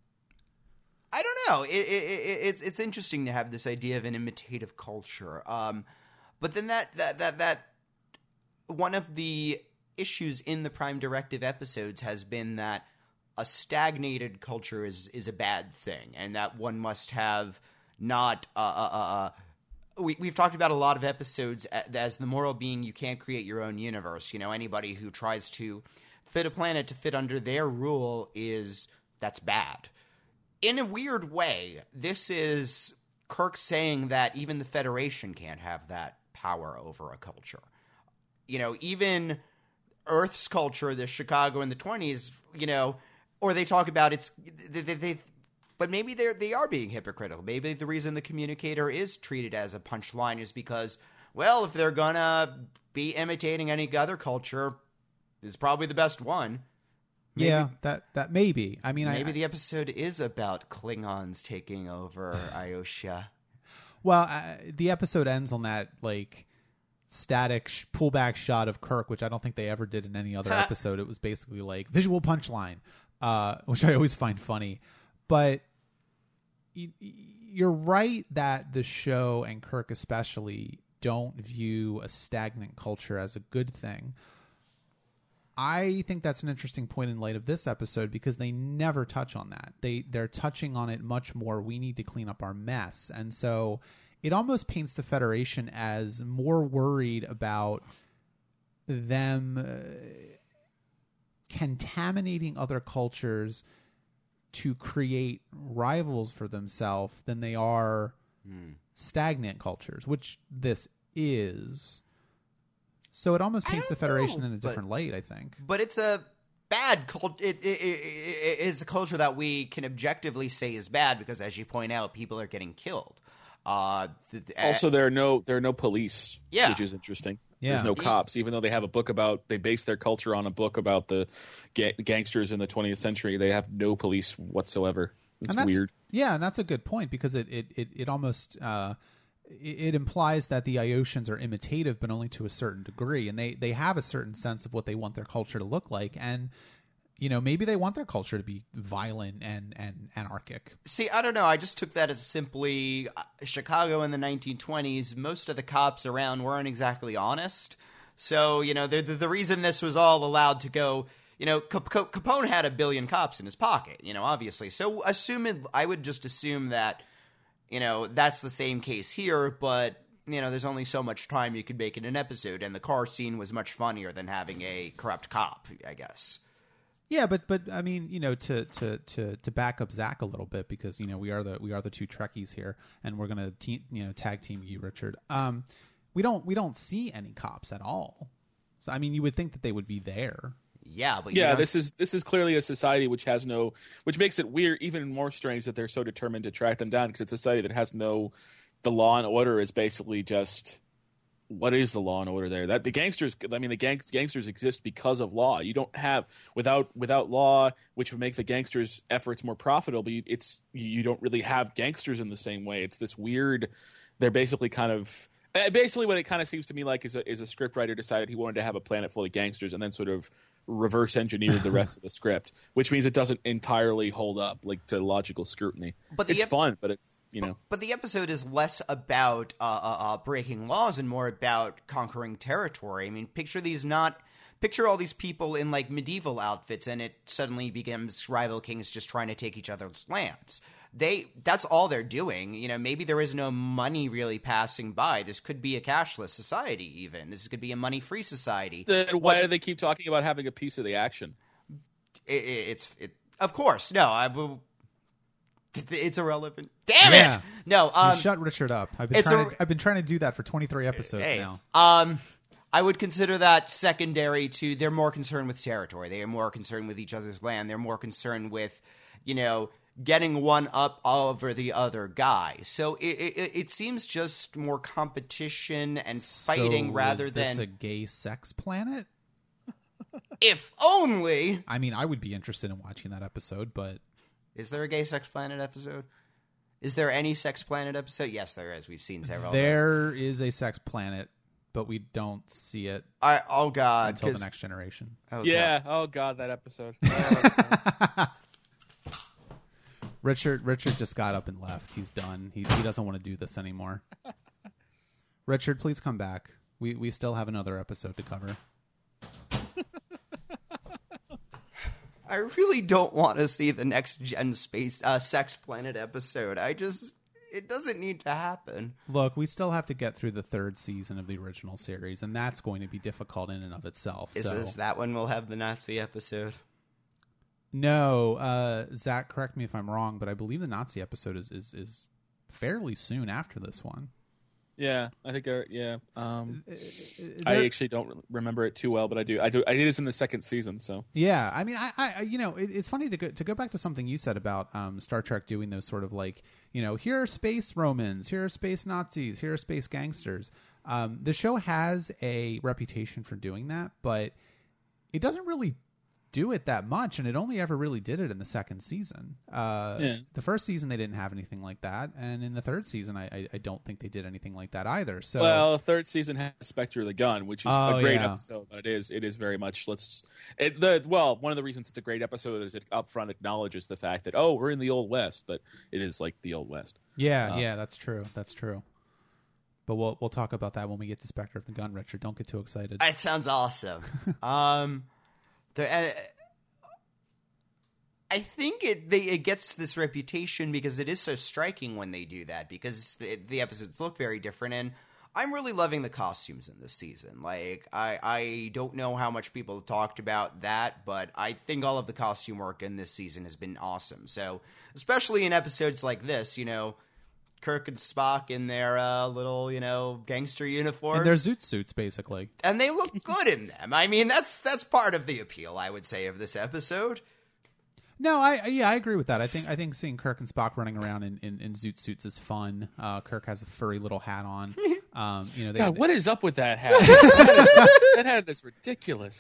don't know. It's interesting to have this idea of an imitative culture. But then that one of the issues in the Prime Directive episodes has been that a stagnated culture is a bad thing, and that one must have not We've talked about a lot of episodes as the moral being you can't create your own universe. Anybody who tries to fit a planet to fit under their rule that's bad. In a weird way, this is Kirk saying that even the Federation can't have that power over a culture. Even Earth's culture, the Chicago in the 20s, or they talk about but maybe they are being hypocritical. Maybe the reason the Communicator is treated as a punchline is because, well, if they're gonna be imitating any other culture, it's probably the best one. Maybe, yeah, that may be. I mean, maybe the episode is about Klingons taking over Iosha. Well, the episode ends on that like static pullback shot of Kirk, which I don't think they ever did in any other episode. It was basically like visual punchline, which I always find funny. But you're right that the show, and Kirk especially, don't view a stagnant culture as a good thing. I think that's an interesting point in light of this episode because they never touch on that. They're touching on it much more. We need to clean up our mess. And so it almost paints the Federation as more worried about them contaminating other cultures to create rivals for themselves than they are stagnant cultures, which this is. So it almost paints the Federation in a different light, I think. But it's a bad culture. It's a culture that we can objectively say is bad because, as you point out, people are getting killed. Also, there are no police, which is interesting. Yeah. There's no cops, even though they have a book they base their culture on a book about the gangsters in the 20th century. They have no police whatsoever. It's weird. Yeah, and that's a good point because it almost it implies that the Ioshians are imitative, but only to a certain degree, and they have a certain sense of what they want their culture to look like, and maybe they want their culture to be violent and anarchic. See, I don't know. I just took that as simply Chicago in the 1920s. Most of the cops around weren't exactly honest. So, the reason this was all allowed to go, Capone had 1 billion cops in his pocket, obviously. So I would just assume that, that's the same case here, but, there's only so much time you could make in an episode, and the car scene was much funnier than having a corrupt cop, I guess. Yeah, but I mean, to back up Zach a little bit because we are the two Trekkies here, and we're gonna tag team you, Richard. We don't see any cops at all. So I mean, you would think that they would be there. Yeah, but this is clearly a society which makes it weird, even more strange that they're so determined to track them down because it's a society that has the law and order is basically just. What is the law and order there? That the gangsters exist because of law. You don't have without law, which would make the gangsters' efforts more profitable. You don't really have gangsters in the same way. It's this weird. They're basically what it kind of seems to me like is a scriptwriter decided he wanted to have a planet full of gangsters and then sort of reverse engineered the rest of the script, which means it doesn't entirely hold up to logical scrutiny. But it's fun, but it's But the episode is less about breaking laws and more about conquering territory. I mean, picture all these people in like medieval outfits, and it suddenly becomes rival kings just trying to take each other's lands. That's all they're doing. Maybe there is no money really passing by. This could be a cashless society even. This could be a money-free society. Then why do they keep talking about having a piece of the action? Of course. No, it's irrelevant. Damn it! No, shut Richard up. I've been trying to do that for 23 episodes now. I would consider that secondary to they're more concerned with territory. They are more concerned with each other's land. They're more concerned with, getting one up over the other guy. So it seems just more competition and fighting rather than... is this a gay sex planet? If only! I mean, I would be interested in watching that episode, but... Is there a gay sex planet episode? Is there any sex planet episode? Yes, there is. We've seen several. There is a sex planet, but we don't see it oh God, until the next generation. Oh, yeah. God. Oh, God, that episode. Richard just got up and left. He's done. He doesn't want to do this anymore. Richard, please come back. We still have another episode to cover. I really don't want to see the next gen space sex planet episode. It doesn't need to happen. Look, we still have to get through the 3rd season of the original series, and that's going to be difficult in and of itself. Is that when we'll have the Nazi episode? No, Zach, correct me if I'm wrong, but I believe the Nazi episode is fairly soon after this one. Yeah, I think. Yeah. I actually don't remember it too well, but I do. It is in the second season, so. Yeah, I mean, it's funny to go back to something you said about Star Trek doing those sort of like, here are space Romans, here are space Nazis, here are space gangsters. The show has a reputation for doing that, but it doesn't really do it that much, and it only ever really did it in the second season. The first season they didn't have anything like that, and in the third season I don't think they did anything like that either. So, well, the third season has Spectre of the Gun, which is a great episode, but it is very much one of the reasons it's a great episode is it upfront acknowledges the fact that we're in the Old West, but it is like the Old West. Yeah, that's true. But we'll talk about that when we get to Spectre of the Gun, Richard. Don't get too excited. It sounds awesome. I think it gets this reputation because it is so striking when they do that, because the episodes look very different, and I'm really loving the costumes in this season. Like, I don't know how much people have talked about that, but I think all of the costume work in this season has been awesome. So, especially in episodes like this, Kirk and Spock in their little, gangster uniforms. And their zoot suits, basically. And they look good in them. I mean, that's part of the appeal, I would say, of this episode. No, I agree with that. I think seeing Kirk and Spock running around in zoot suits is fun. Kirk has a furry little hat on. God, what is up with that hat? That hat is ridiculous.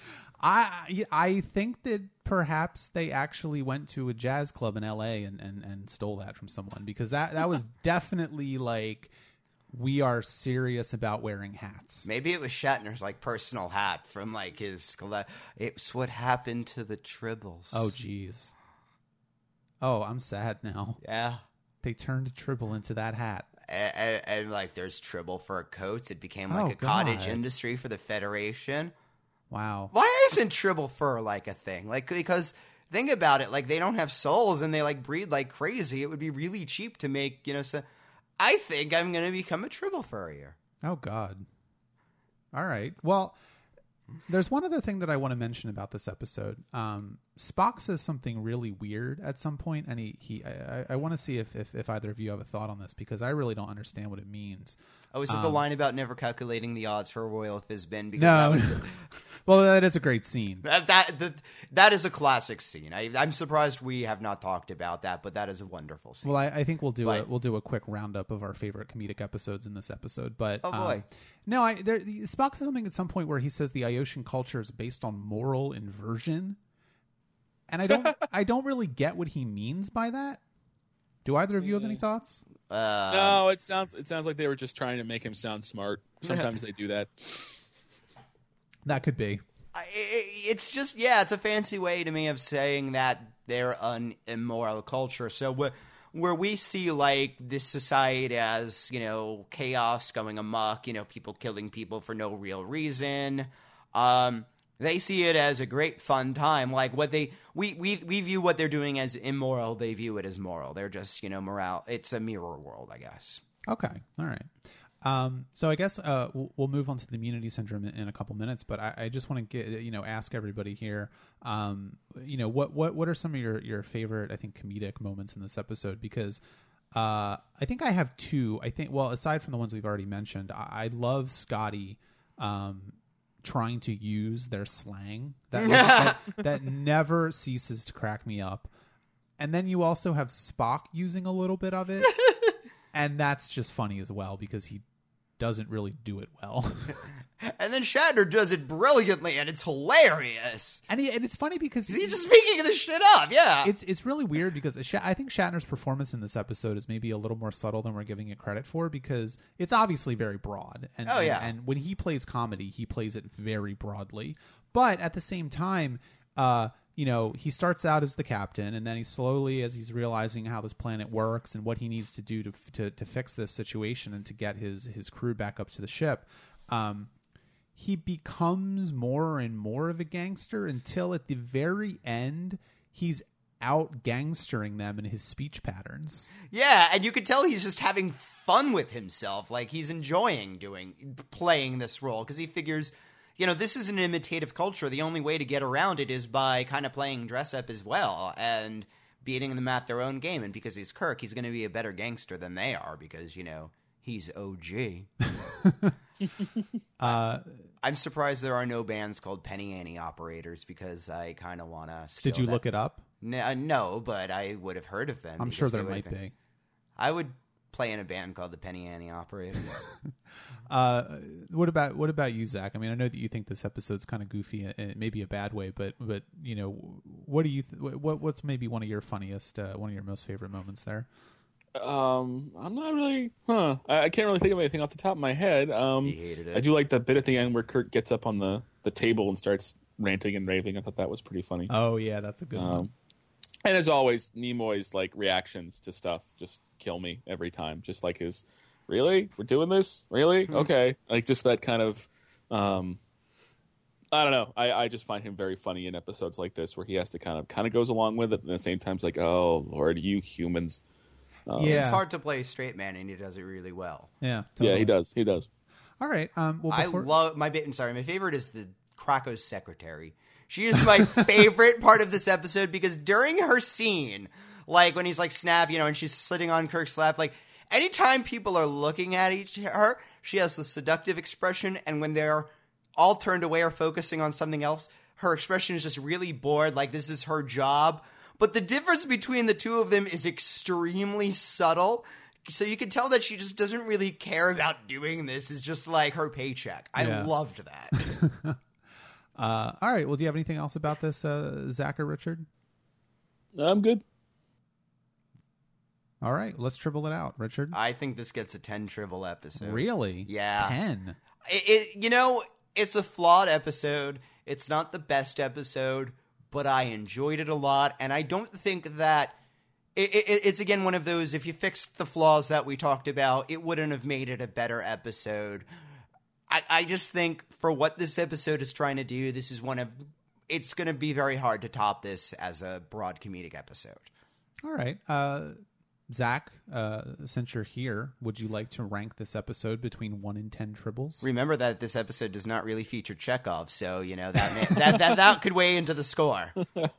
I think that perhaps they actually went to a jazz club in L.A. and stole that from someone, because that was definitely like, we are serious about wearing hats. Maybe it was Shatner's personal hat from his. It's what happened to the Tribbles. Oh, jeez. Oh, I'm sad now. Yeah. They turned Tribble into that hat. And there's Tribble fur coats. It became a cottage industry for the Federation. Wow. Why isn't Tribble fur a thing? Because think about it. They don't have souls and they breed like crazy. It would be really cheap to make, so I think I'm going to become a Tribble furrier. Oh, God. All right. Well, there's one other thing that I want to mention about this episode. Spock says something really weird at some point, and I want to see if either of you have a thought on this, because I really don't understand what it means. Oh, is it the line about never calculating the odds for a Royal Fizbin? No. Well, that is a great scene. That is a classic scene. I'm surprised we have not talked about that, but that is a wonderful scene. Well, I think we'll do a quick roundup of our favorite comedic episodes in this episode. But oh boy, no, Spock says something at some point where he says the Ioshan culture is based on moral inversion. And I don't really get what he means by that. Do either of you have any thoughts? No, it sounds like they were just trying to make him sound smart. Sometimes they do that. That could be. It's just, it's a fancy way to me of saying that they're an immoral culture. So where we see this society as, chaos going amok, people killing people for no real reason. They see it as a great fun time. We view what they're doing as immoral. They view it as moral. They're just, morale. It's a mirror world, I guess. Okay. All right. So I guess we'll move on to the immunity syndrome in a couple minutes, but I just want to ask everybody here, what are some of your favorite, I think, comedic moments in this episode? Because I think I have two. I think, well, aside from the ones we've already mentioned, I love Scotty trying to use their slang that never ceases to crack me up. And then you also have Spock using a little bit of it. And that's just funny as well, because he doesn't really do it well. And then Shatner does it brilliantly, and it's hilarious. And it's funny because he's just making this shit up. Yeah, it's really weird because I think Shatner's performance in this episode is maybe a little more subtle than we're giving it credit for, because it's obviously very broad. And, and when he plays comedy, he plays it very broadly. But at the same time, he starts out as the captain, and then he slowly, as he's realizing how this planet works and what he needs to do to fix this situation and to get his crew back up to the ship, he becomes more and more of a gangster until at the very end, he's out gangstering them in his speech patterns. Yeah, and you can tell he's just having fun with himself. He's enjoying playing this role, because he figures, this is an imitative culture. The only way to get around it is by kind of playing dress up as well and beating them at their own game. And because he's Kirk, he's going to be a better gangster than they are, because, He's OG. I'm surprised there are no bands called Penny Ante Operators because I kind of want to. Did you look it up? No, but I would have heard of them. I'm sure there might be. I would play in a band called the Penny Ante Operators. What about you, Zach? I mean, I know that you think this episode's kind of goofy in maybe a bad way, but you know, what do you what's maybe one of your funniest, one of your most favorite moments there? I'm not really. I can't really think of anything off the top of my head. You hated it. I do like the bit at the end where Kirk gets up on the table and starts ranting and raving. I thought that was pretty funny. Oh yeah, that's a good one. And as always, Nimoy's like reactions to stuff just kill me every time. Just like his, really? We're doing this? Really? Okay. Like just that kind of, I don't know. I just find him very funny in episodes like this where he has to kind of goes along with it, and at the same time, it's like, oh Lord, you humans. It's hard to play a straight man, and he does it really well. Yeah, totally. Yeah, he does. He does. All right. Well, I love my favorite is the Krako's secretary. She is my favorite part of this episode because during her scene, like when he's like snap, you know, and she's sitting on Kirk's lap, like anytime people are looking at her, she has the seductive expression, and when they're all turned away or focusing on something else, her expression is just really bored, like this is her job. But the difference between the two of them is extremely subtle. So you can tell that she just doesn't really care about doing this. It's just like her paycheck. I loved that. All right. Well, do you have anything else about this, Zach or Richard? I'm good. All right. Let's triple it out, Richard. I think this gets a 10 triple episode. Really? Yeah. 10? You know, it's a flawed episode. It's not the best episode, but I enjoyed it a lot. And I don't think that it's, again, one of those, if you fixed the flaws that we talked about, it wouldn't have made it a better episode. I just think for what this episode is trying to do, this is it's going to be very hard to top this as a broad comedic episode. All right. Zach, since you're here, would you like to rank this episode between 1 and 10 tribbles? Remember that this episode does not really feature Chekhov, so you know that could weigh into the score.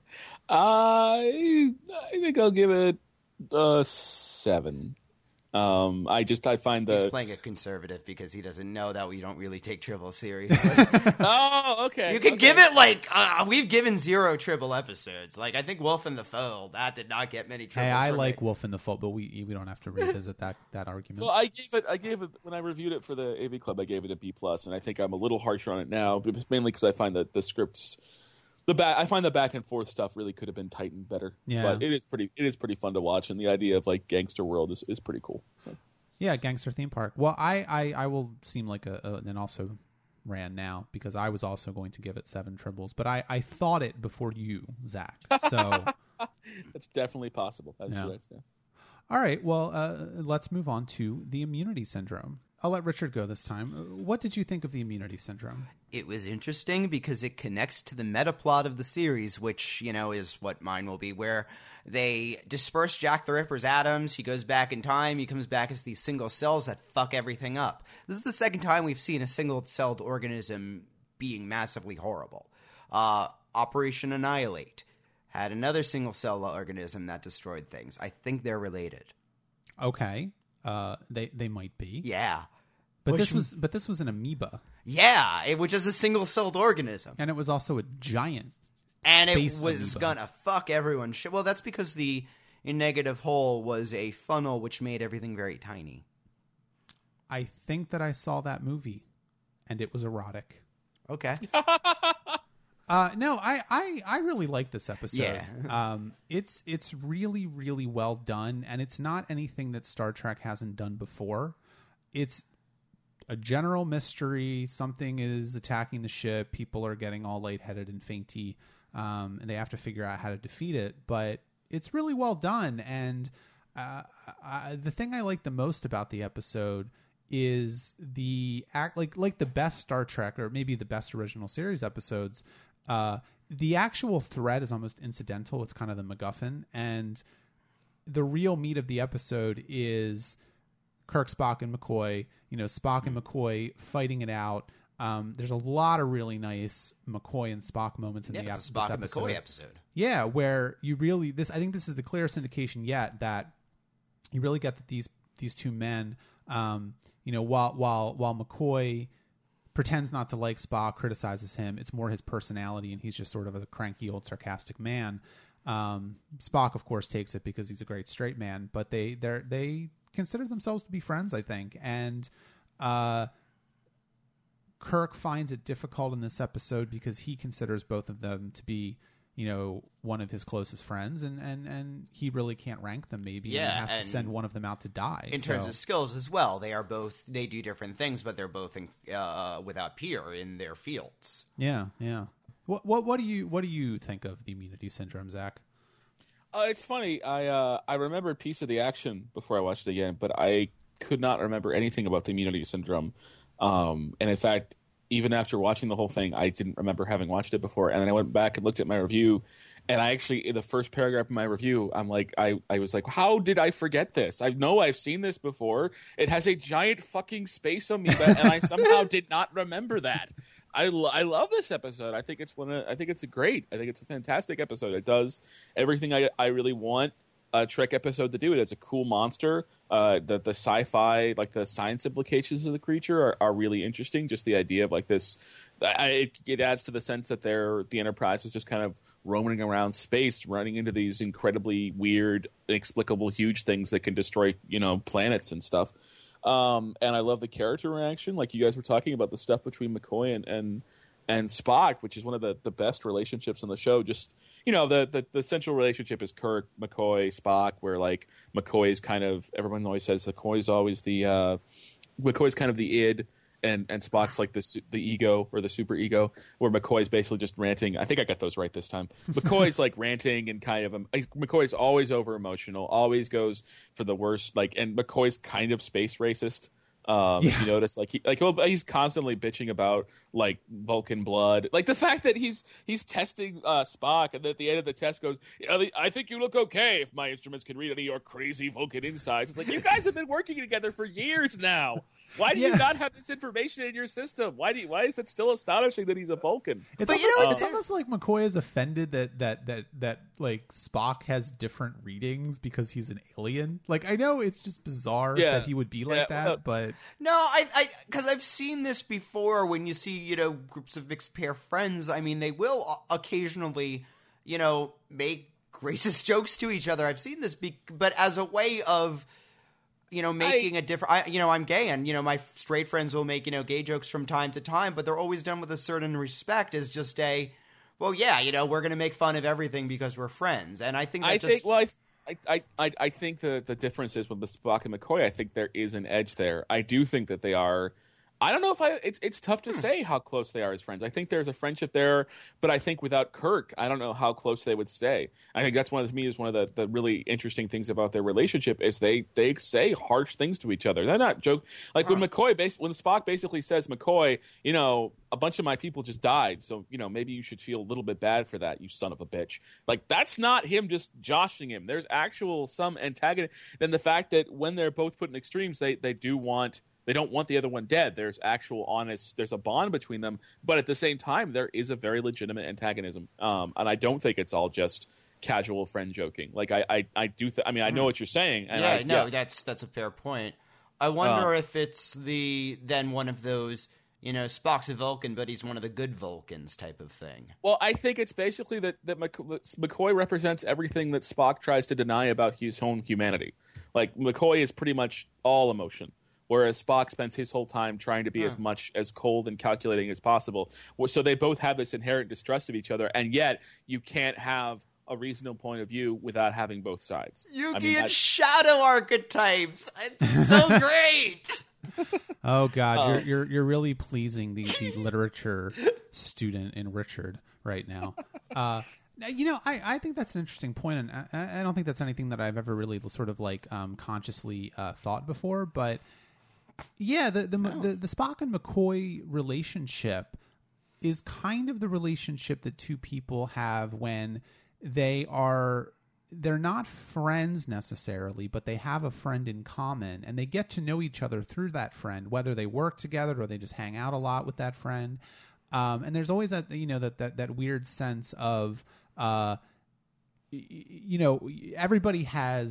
I think I'll give it a 7. I find he's playing it conservative because he doesn't know that we don't really take Tribble seriously. Oh, okay. You can give it like we've given 0 Tribble episodes. Like I think Wolf in the Fold that did not get many Tribbles. Hey, I like Wolf in the Fold, but we don't have to revisit that argument. Well, I gave it when I reviewed it for the AV Club. I gave it a B+, and I think I'm a little harsher on it now, but it's mainly because I find that the scripts. I find the back and forth stuff really could have been tightened better. Yeah. But it is pretty fun to watch, and the idea of like Gangster World is pretty cool. So. Yeah, Gangster Theme Park. Well, I will seem like and also ran now because I was also going to give it 7 tribbles, but I thought it before you, Zach. So that's definitely possible. That's yeah. right. Yeah. All right. Well, let's move on to the immunity syndrome. I'll let Richard go this time. What did you think of the immunity syndrome? It was interesting because it connects to the meta plot of the series, which, you know, is what mine will be, where they disperse Jack the Ripper's atoms. He goes back in time. He comes back as these single cells that fuck everything up. This is the second time we've seen a single-celled organism being massively horrible. Operation Annihilate had another single-cell organism that destroyed things. I think they're related. Okay. They might be. Yeah. But this was an amoeba. Yeah, which is a single-celled organism. And it was also a giant and space it was amoeba. Gonna fuck everyone. Well, that's because the negative hole was a funnel which made everything very tiny. I think that I saw that movie, and it was erotic. Okay. No, I really like this episode. Yeah. It's really, really well done, and it's not anything that Star Trek hasn't done before. It's a general mystery. Something is attacking the ship. People are getting all lightheaded and fainty, and they have to figure out how to defeat it. But it's really well done, and the thing I like the most about the episode is the act like the best Star Trek or maybe the best original series episodes. The actual thread is almost incidental. It's kind of the MacGuffin, and the real meat of the episode is Kirk, Spock, and McCoy. You know, Spock and McCoy fighting it out. There's a lot of really nice McCoy and Spock moments in the it's a Spock and episode. McCoy episode. Yeah, where you really I think this is the clearest indication yet that you really get that these two men. While McCoy pretends not to like Spock, criticizes him, it's more his personality, and he's just sort of a cranky old sarcastic man. Spock, of course, takes it because he's a great straight man, but they consider themselves to be friends, I think, and Kirk finds it difficult in this episode because he considers both of them to be, one of his closest friends, and he really can't rank them. Maybe Yeah, and he has and to send one of them out to die. In terms of skills as well, they do different things, but they're both without peer in their fields. Yeah. What do you think of the immunity syndrome, Zach? It's funny. I remember a piece of the action before I watched it again, but I could not remember anything about the immunity syndrome. And in fact, even after watching the whole thing, I didn't remember having watched it before. And then I went back and looked at my review, and I actually, in the first paragraph of my review, I'm like, I was like, how did I forget this? I know I've seen this before. It has a giant fucking space amoeba, and I somehow did not remember that. I love this episode. I think it's a fantastic episode. It does everything I really want a Trek episode to do. It has a cool monster. The sci-fi, like the science implications of the creature are really interesting. Just the idea of like this, it adds to the sense that the Enterprise is just kind of roaming around space, running into these incredibly weird, inexplicable, huge things that can destroy, planets and stuff. And I love the character reaction. Like you guys were talking about the stuff between McCoy and Spock, which is one of the best relationships on the show. Just, the central relationship is Kirk, McCoy, Spock, where like McCoy's kind of, everyone always says McCoy's always McCoy's kind of the id, and Spock's like the ego or the super ego, where McCoy's basically just ranting. I think I got those right this time. McCoy's like ranting and kind of, McCoy's always over emotional, always goes for the worst, and McCoy's kind of space racist. If you notice, he's constantly bitching about like Vulcan blood, like the fact that he's testing Spock, and at the end of the test goes, "I think you look okay if my instruments can read any of your crazy Vulcan insides." It's like, you guys have been working together for years now. Why do you not have this information in your system? Why is it still astonishing that he's a Vulcan? It's almost like McCoy is offended that like Spock has different readings because he's an alien. Like, I know it's just bizarre that he would be like that, but no, because I've seen this before when you see, groups of mixed pair friends. I mean, they will occasionally, make racist jokes to each other. I've seen this, but as a way of, making a different, I'm gay, and, my straight friends will make, gay jokes from time to time, but they're always done with a certain respect as just well, yeah, we're going to make fun of everything because we're friends. And I think that I think the difference is with the Spock and McCoy, I think there is an edge there. I do think that they are. I don't know if it's tough to say how close they are as friends. I think there's a friendship there, but I think without Kirk, I don't know how close they would stay. I think that's one of the really interesting things about their relationship is they say harsh things to each other. They're not joke like when Spock basically says, McCoy, a bunch of my people just died, so maybe you should feel a little bit bad for that, you son of a bitch. Like, that's not him just joshing him. There's some antagonism. Then the fact that when they're both put in extremes, they don't want the other one dead. There's there's a bond between them, but at the same time, there is a very legitimate antagonism. And I don't think it's all just casual friend joking. Like I know what you're saying. And that's a fair point. I wonder if it's then one of those, Spock's a Vulcan, but he's one of the good Vulcans type of thing. Well, I think it's basically that McCoy represents everything that Spock tries to deny about his own humanity. Like, McCoy is pretty much all emotion, whereas Spock spends his whole time trying to be as much as cold and calculating as possible. So they both have this inherent distrust of each other, and yet you can't have a reasonable point of view without having both sides. Jungian shadow archetypes. It's so great. Oh God, you're really pleasing the literature student in Richard right now. I think that's an interesting point, and I don't think that's anything that I've ever really sort of like consciously thought before. But yeah, the Spock and McCoy relationship is kind of the relationship that two people have when they're not friends necessarily, but they have a friend in common, and they get to know each other through that friend, whether they work together or they just hang out a lot with that friend. And there's always that that weird sense of everybody has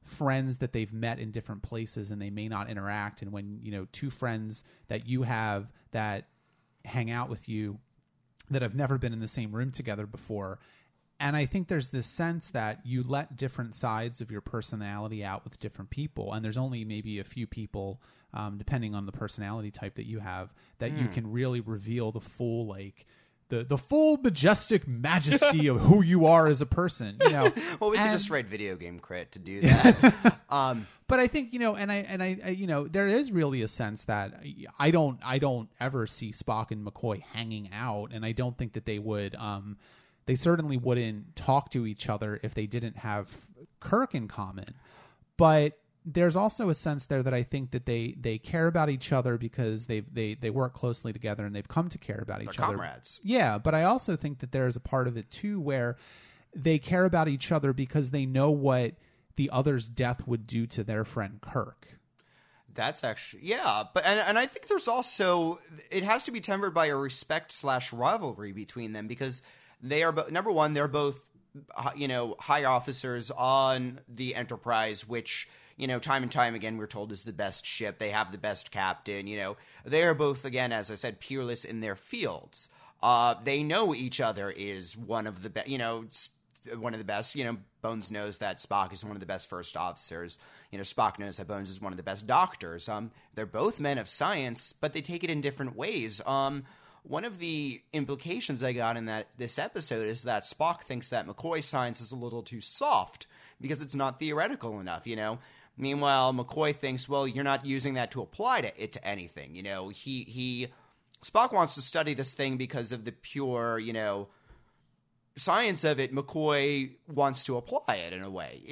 friends that they've met in different places and they may not interact. And when, two friends that you have that hang out with you that have never been in the same room together before. And I think there's this sense that you let different sides of your personality out with different people. And there's only maybe a few people, depending on the personality type that you have, that you can really reveal the full, the full majestic majesty of who you are as a person. Well, we could just write video game crit to do that. But I think, and I there is really a sense that I don't ever see Spock and McCoy hanging out, and I don't think that they would. They certainly wouldn't talk to each other if they didn't have Kirk in common. But there's also a sense there that I think that they care about each other because they work closely together and they've come to care about each other. Comrades. Yeah, but I also think that there's a part of it too where they care about each other because they know what the other's death would do to their friend Kirk. That's actually, yeah. But and I think there's also, it has to be tempered by a respect/rivalry between them, because they are, number one, they're both, high officers on the Enterprise, which, time and time again, we're told is the best ship. They have the best captain. They are both, again, as I said, peerless in their fields. They know each other is one of the best, one of the best. Bones knows that Spock is one of the best first officers. Spock knows that Bones is one of the best doctors. They're both men of science, but they take it in different ways. One of the implications I got in this episode is that Spock thinks that McCoy's science is a little too soft because it's not theoretical enough, Meanwhile, McCoy thinks, well, you're not using that to apply to anything. Spock wants to study this thing because of the pure, science of it. McCoy wants to apply it in a way.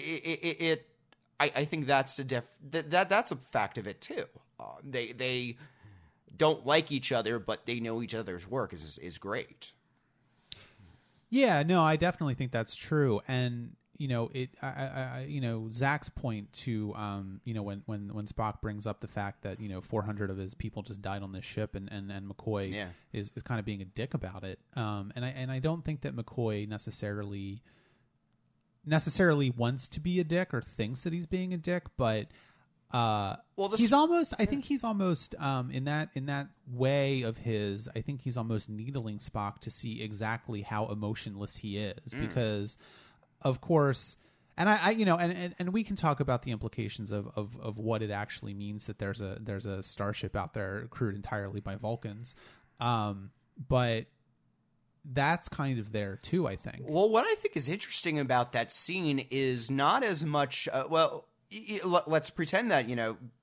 I think that's that's a fact of it too. They don't like each other, but they know each other's work is great. Yeah, no, I definitely think that's true. And Zach's point to when Spock brings up the fact that 400 of his people just died on this ship, and McCoy is kind of being a dick about it. And I don't think that McCoy necessarily wants to be a dick or thinks that he's being a dick, but he's almost in that way of his, I think he's almost needling Spock to see exactly how emotionless he is, because of course, and and we can talk about the implications of what it actually means that there's a starship out there crewed entirely by Vulcans, but that's kind of there too, I think. Well, what I think is interesting about that scene is not as much let's pretend that,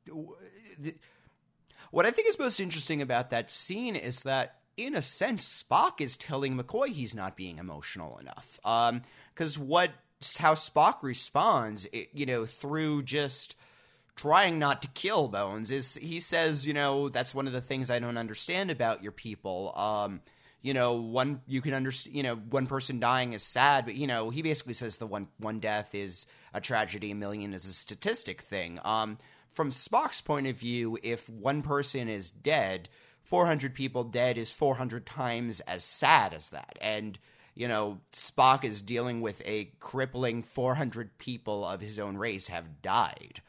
what I think is most interesting about that scene is that, in a sense, Spock is telling McCoy he's not being emotional enough. Because how Spock responds, through just trying not to kill Bones, is he says, that's one of the things I don't understand about your people. You can understand, one person dying is sad, but he basically says the one death is a tragedy, a million is a statistic thing. From Spock's point of view, if one person is dead, 400 people dead is 400 times as sad as that. And, Spock is dealing with a crippling 400 people of his own race have died.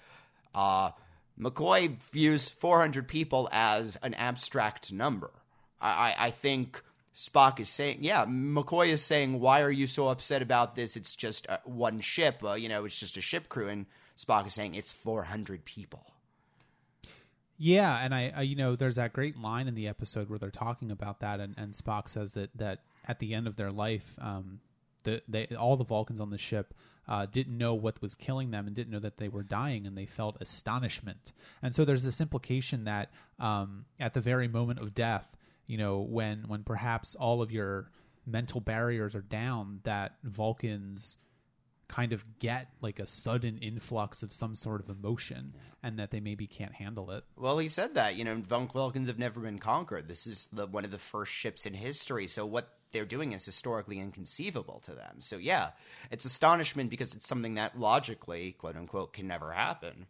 McCoy views 400 people as an abstract number. I think Spock is saying, McCoy is saying, why are you so upset about this? It's just one ship, it's just a ship crew. And Spock is saying it's 400 people. Yeah, and I there's that great line in the episode where they're talking about that, and Spock says that at the end of their life, all the Vulcans on the ship didn't know what was killing them and didn't know that they were dying, and they felt astonishment. And so there's this implication that at the very moment of death, when perhaps all of your mental barriers are down, that Vulcans kind of get like a sudden influx of some sort of emotion, and that they maybe can't handle it. Well, he said that, Vulcans have never been conquered. This is one of the first ships in history. So what they're doing is historically inconceivable to them. So yeah, it's astonishment because it's something that logically, quote unquote, can never happen.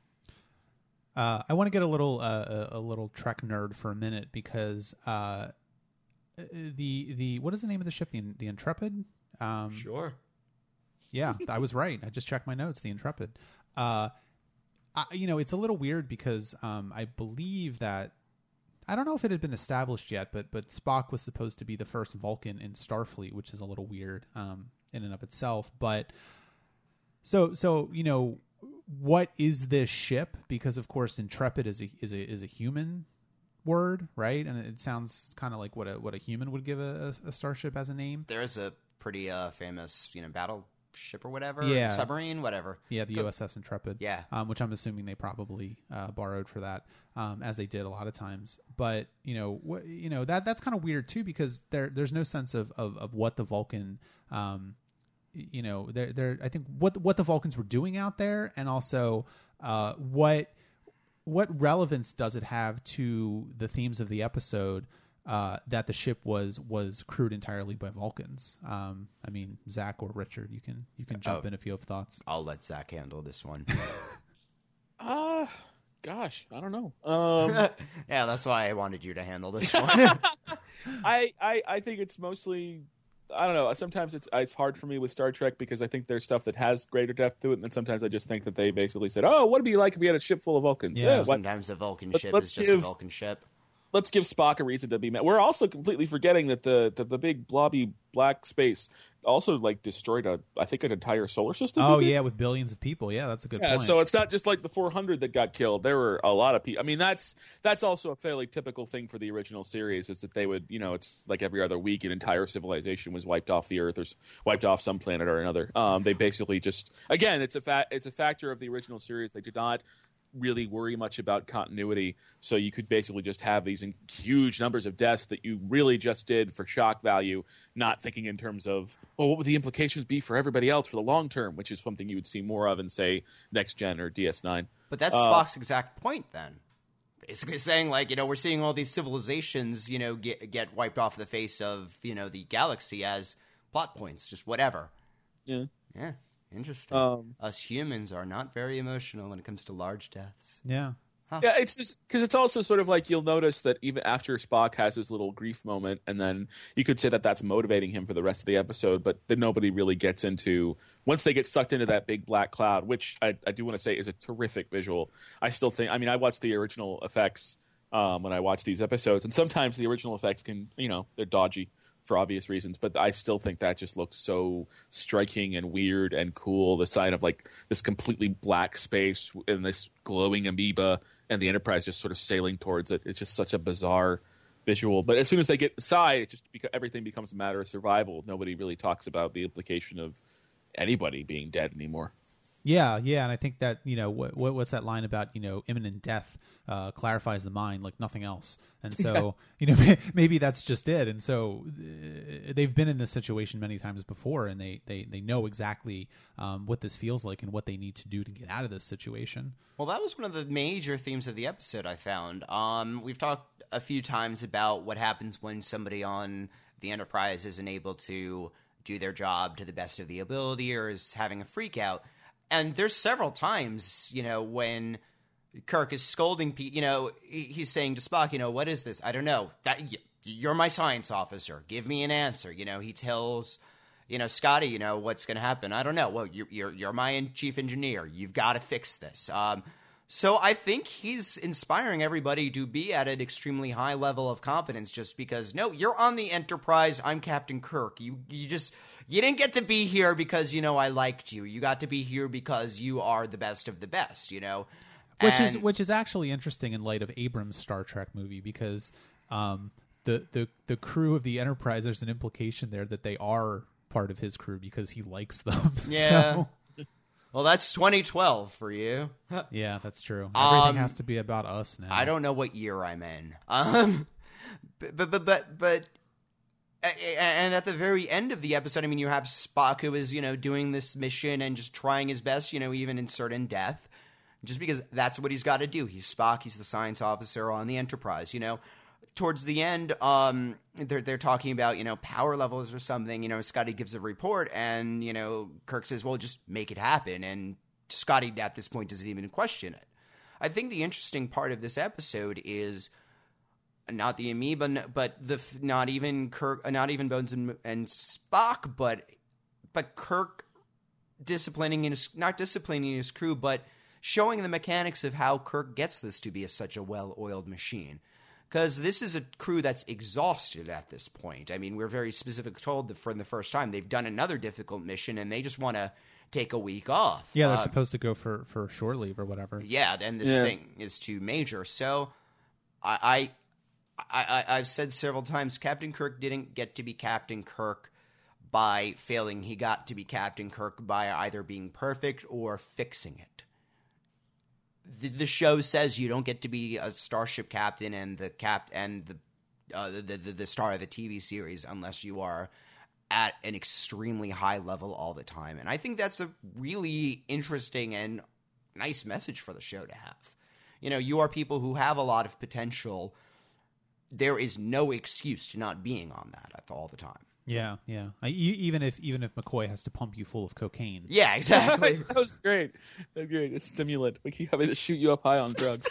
I want to get a little Trek nerd for a minute, because the what is the name of the ship? The Intrepid? Sure. Yeah, I was right. I just checked my notes. The Intrepid. It's a little weird because I believe that I don't know if it had been established yet, but Spock was supposed to be the first Vulcan in Starfleet, which is a little weird in and of itself. But so what is this ship? Because of course, Intrepid is a human word, right? And it sounds kind of like what a human would give a starship as a name. There's a pretty famous battleship or whatever, Yeah. submarine, whatever. Yeah, the USS Intrepid. Yeah. Which I'm assuming they probably borrowed for that, as they did a lot of times. But that's kind of weird too, because there's no sense of what the Vulcan, I think what the Vulcans were doing out there, and also what relevance does it have to the themes of the episode? That the ship was crewed entirely by Vulcans. I mean, Zach or Richard, you can jump in if you have thoughts. I'll let Zach handle this one. Gosh, I don't know. Yeah, that's why I wanted you to handle this one. I think it's mostly, I don't know. Sometimes it's hard for me with Star Trek because I think there's stuff that has greater depth to it, and then sometimes I just think that they basically said, "Oh, what would it be like if we had a ship full of Vulcans?" Yeah. Sometimes a Vulcan ship is just a Vulcan ship. Let's give Spock a reason to be mad. We're also completely forgetting that the big blobby black space also destroyed an entire solar system. Oh yeah, with billions of people. Yeah, that's a good point. So it's not just like the 400 that got killed. There were a lot of people. I mean, that's also a fairly typical thing for the original series, is that they would, it's like every other week an entire civilization was wiped off the Earth or wiped off some planet or another. They basically just, again, it's a factor of the original series. They did not really worry much about continuity, so you could basically just have these huge numbers of deaths that you really just did for shock value, not thinking in terms of, well, what would the implications be for everybody else for the long term, which is something you would see more of in, say, Next Gen or DS9. But that's Spock's exact point then. Basically saying, we're seeing all these civilizations, get wiped off the face of, the galaxy as plot points, just whatever. Yeah. Yeah. Interesting. Us humans are not very emotional when it comes to large deaths. Yeah. Huh. Yeah, it's just because it's also sort of like you'll notice that even after Spock has his little grief moment, and then you could say that that's motivating him for the rest of the episode, but then nobody really gets into, once they get sucked into that big black cloud, which I do want to say is a terrific visual. I still think, I mean, I watched the original effects when I watch these episodes, and sometimes the original effects can, they're dodgy for obvious reasons, but I still think that just looks so striking and weird and cool. The sight of this completely black space and this glowing amoeba and the Enterprise just sort of sailing towards it. It's just such a bizarre visual. But as soon as they get inside, it just everything becomes a matter of survival. Nobody really talks about the implication of anybody being dead anymore. Yeah, and I think that what's that line about imminent death clarifies the mind like nothing else, and so maybe that's just it. And so they've been in this situation many times before, and they know exactly what this feels like and what they need to do to get out of this situation. Well, that was one of the major themes of the episode, I found. We've talked a few times about what happens when somebody on the Enterprise isn't able to do their job to the best of the ability or is having a freak out. And there's several times, when Kirk is scolding Pete, he's saying to Spock, what is this? I don't know. You're my science officer. Give me an answer. He tells, Scotty, what's going to happen. I don't know. Well, you're my chief engineer. You've got to fix this. So I think he's inspiring everybody to be at an extremely high level of confidence just because, no, you're on the Enterprise. I'm Captain Kirk. You didn't get to be here because, I liked you. You got to be here because you are the best of the best, Which is actually interesting in light of Abrams' Star Trek movie, because the crew of the Enterprise, there's an implication there that they are part of his crew because he likes them. Yeah. So, well, that's 2012 for you. Yeah, that's true. Everything has to be about us now. I don't know what year I'm in. But and at the very end of the episode, I mean, you have Spock who is, doing this mission and just trying his best, even in certain death, just because that's what he's got to do. He's Spock. He's the science officer on the Enterprise, Towards the end, they're talking about, power levels or something. Scotty gives a report and, Kirk says, well, just make it happen. And Scotty at this point doesn't even question it. I think the interesting part of this episode is not the amoeba, but not even Kirk, not even Bones and Spock, but Kirk not disciplining his crew, but showing the mechanics of how Kirk gets this to be such a well-oiled machine. Because this is a crew that's exhausted at this point. I mean, we're very specifically told that for the first time they've done another difficult mission and they just want to take a week off. Yeah, they're supposed to go for shore leave or whatever. Yeah, then this thing is too major. So I've said several times, Captain Kirk didn't get to be Captain Kirk by failing. He got to be Captain Kirk by either being perfect or fixing it. The show says you don't get to be a starship captain and the star of the TV series unless you are at an extremely high level all the time. And I think that's a really interesting and nice message for the show to have. You know, you are people who have a lot of potential. There is no excuse to not being on that all the time. Yeah. Even if McCoy has to pump you full of cocaine. Yeah, exactly. That was great. That's great. It's stimulant. We keep having to shoot you up high on drugs.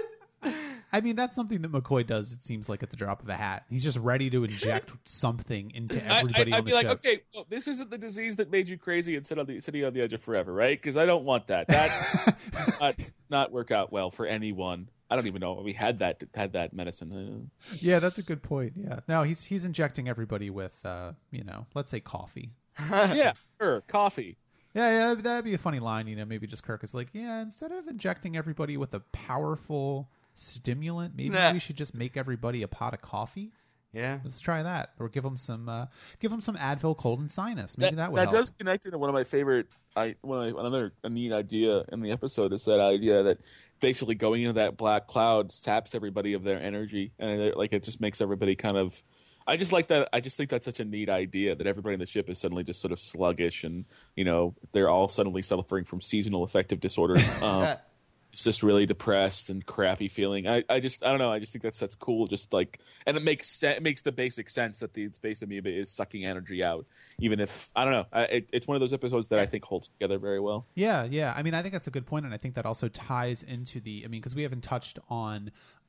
I mean, that's something that McCoy does, it seems like, at the drop of a hat. He's just ready to inject something into everybody on I'd the be like, ship. okay, well, this isn't the disease that made you crazy and sitting on the edge of forever, right? Because I don't want that. That does not work out well for anyone. I don't even know we had that medicine. Yeah, that's a good point. Yeah, no, he's injecting everybody with, let's say coffee. Yeah, sure, coffee. Yeah, that'd be a funny line. You know, maybe just Kirk is like, yeah, instead of injecting everybody with a powerful stimulant, maybe we should just make everybody a pot of coffee. Yeah, let's try that, or give them some Advil cold and sinus. Maybe that would that help. does connect into one of my favorite. Another neat idea in the episode is that idea that basically going into that black cloud saps everybody of their energy, and it just makes everybody kind of. I just like that. I just think that's such a neat idea that everybody in the ship is suddenly just sort of sluggish, and they're all suddenly suffering from seasonal affective disorder. It's just really depressed and crappy feeling. I don't know. I just think that's cool. Just like, and it makes the basic sense that the space amoeba is sucking energy out, even if I don't know. It's one of those episodes that I think holds together very well. Yeah. I mean, I think that's a good point, and I think that also ties into because we haven't touched on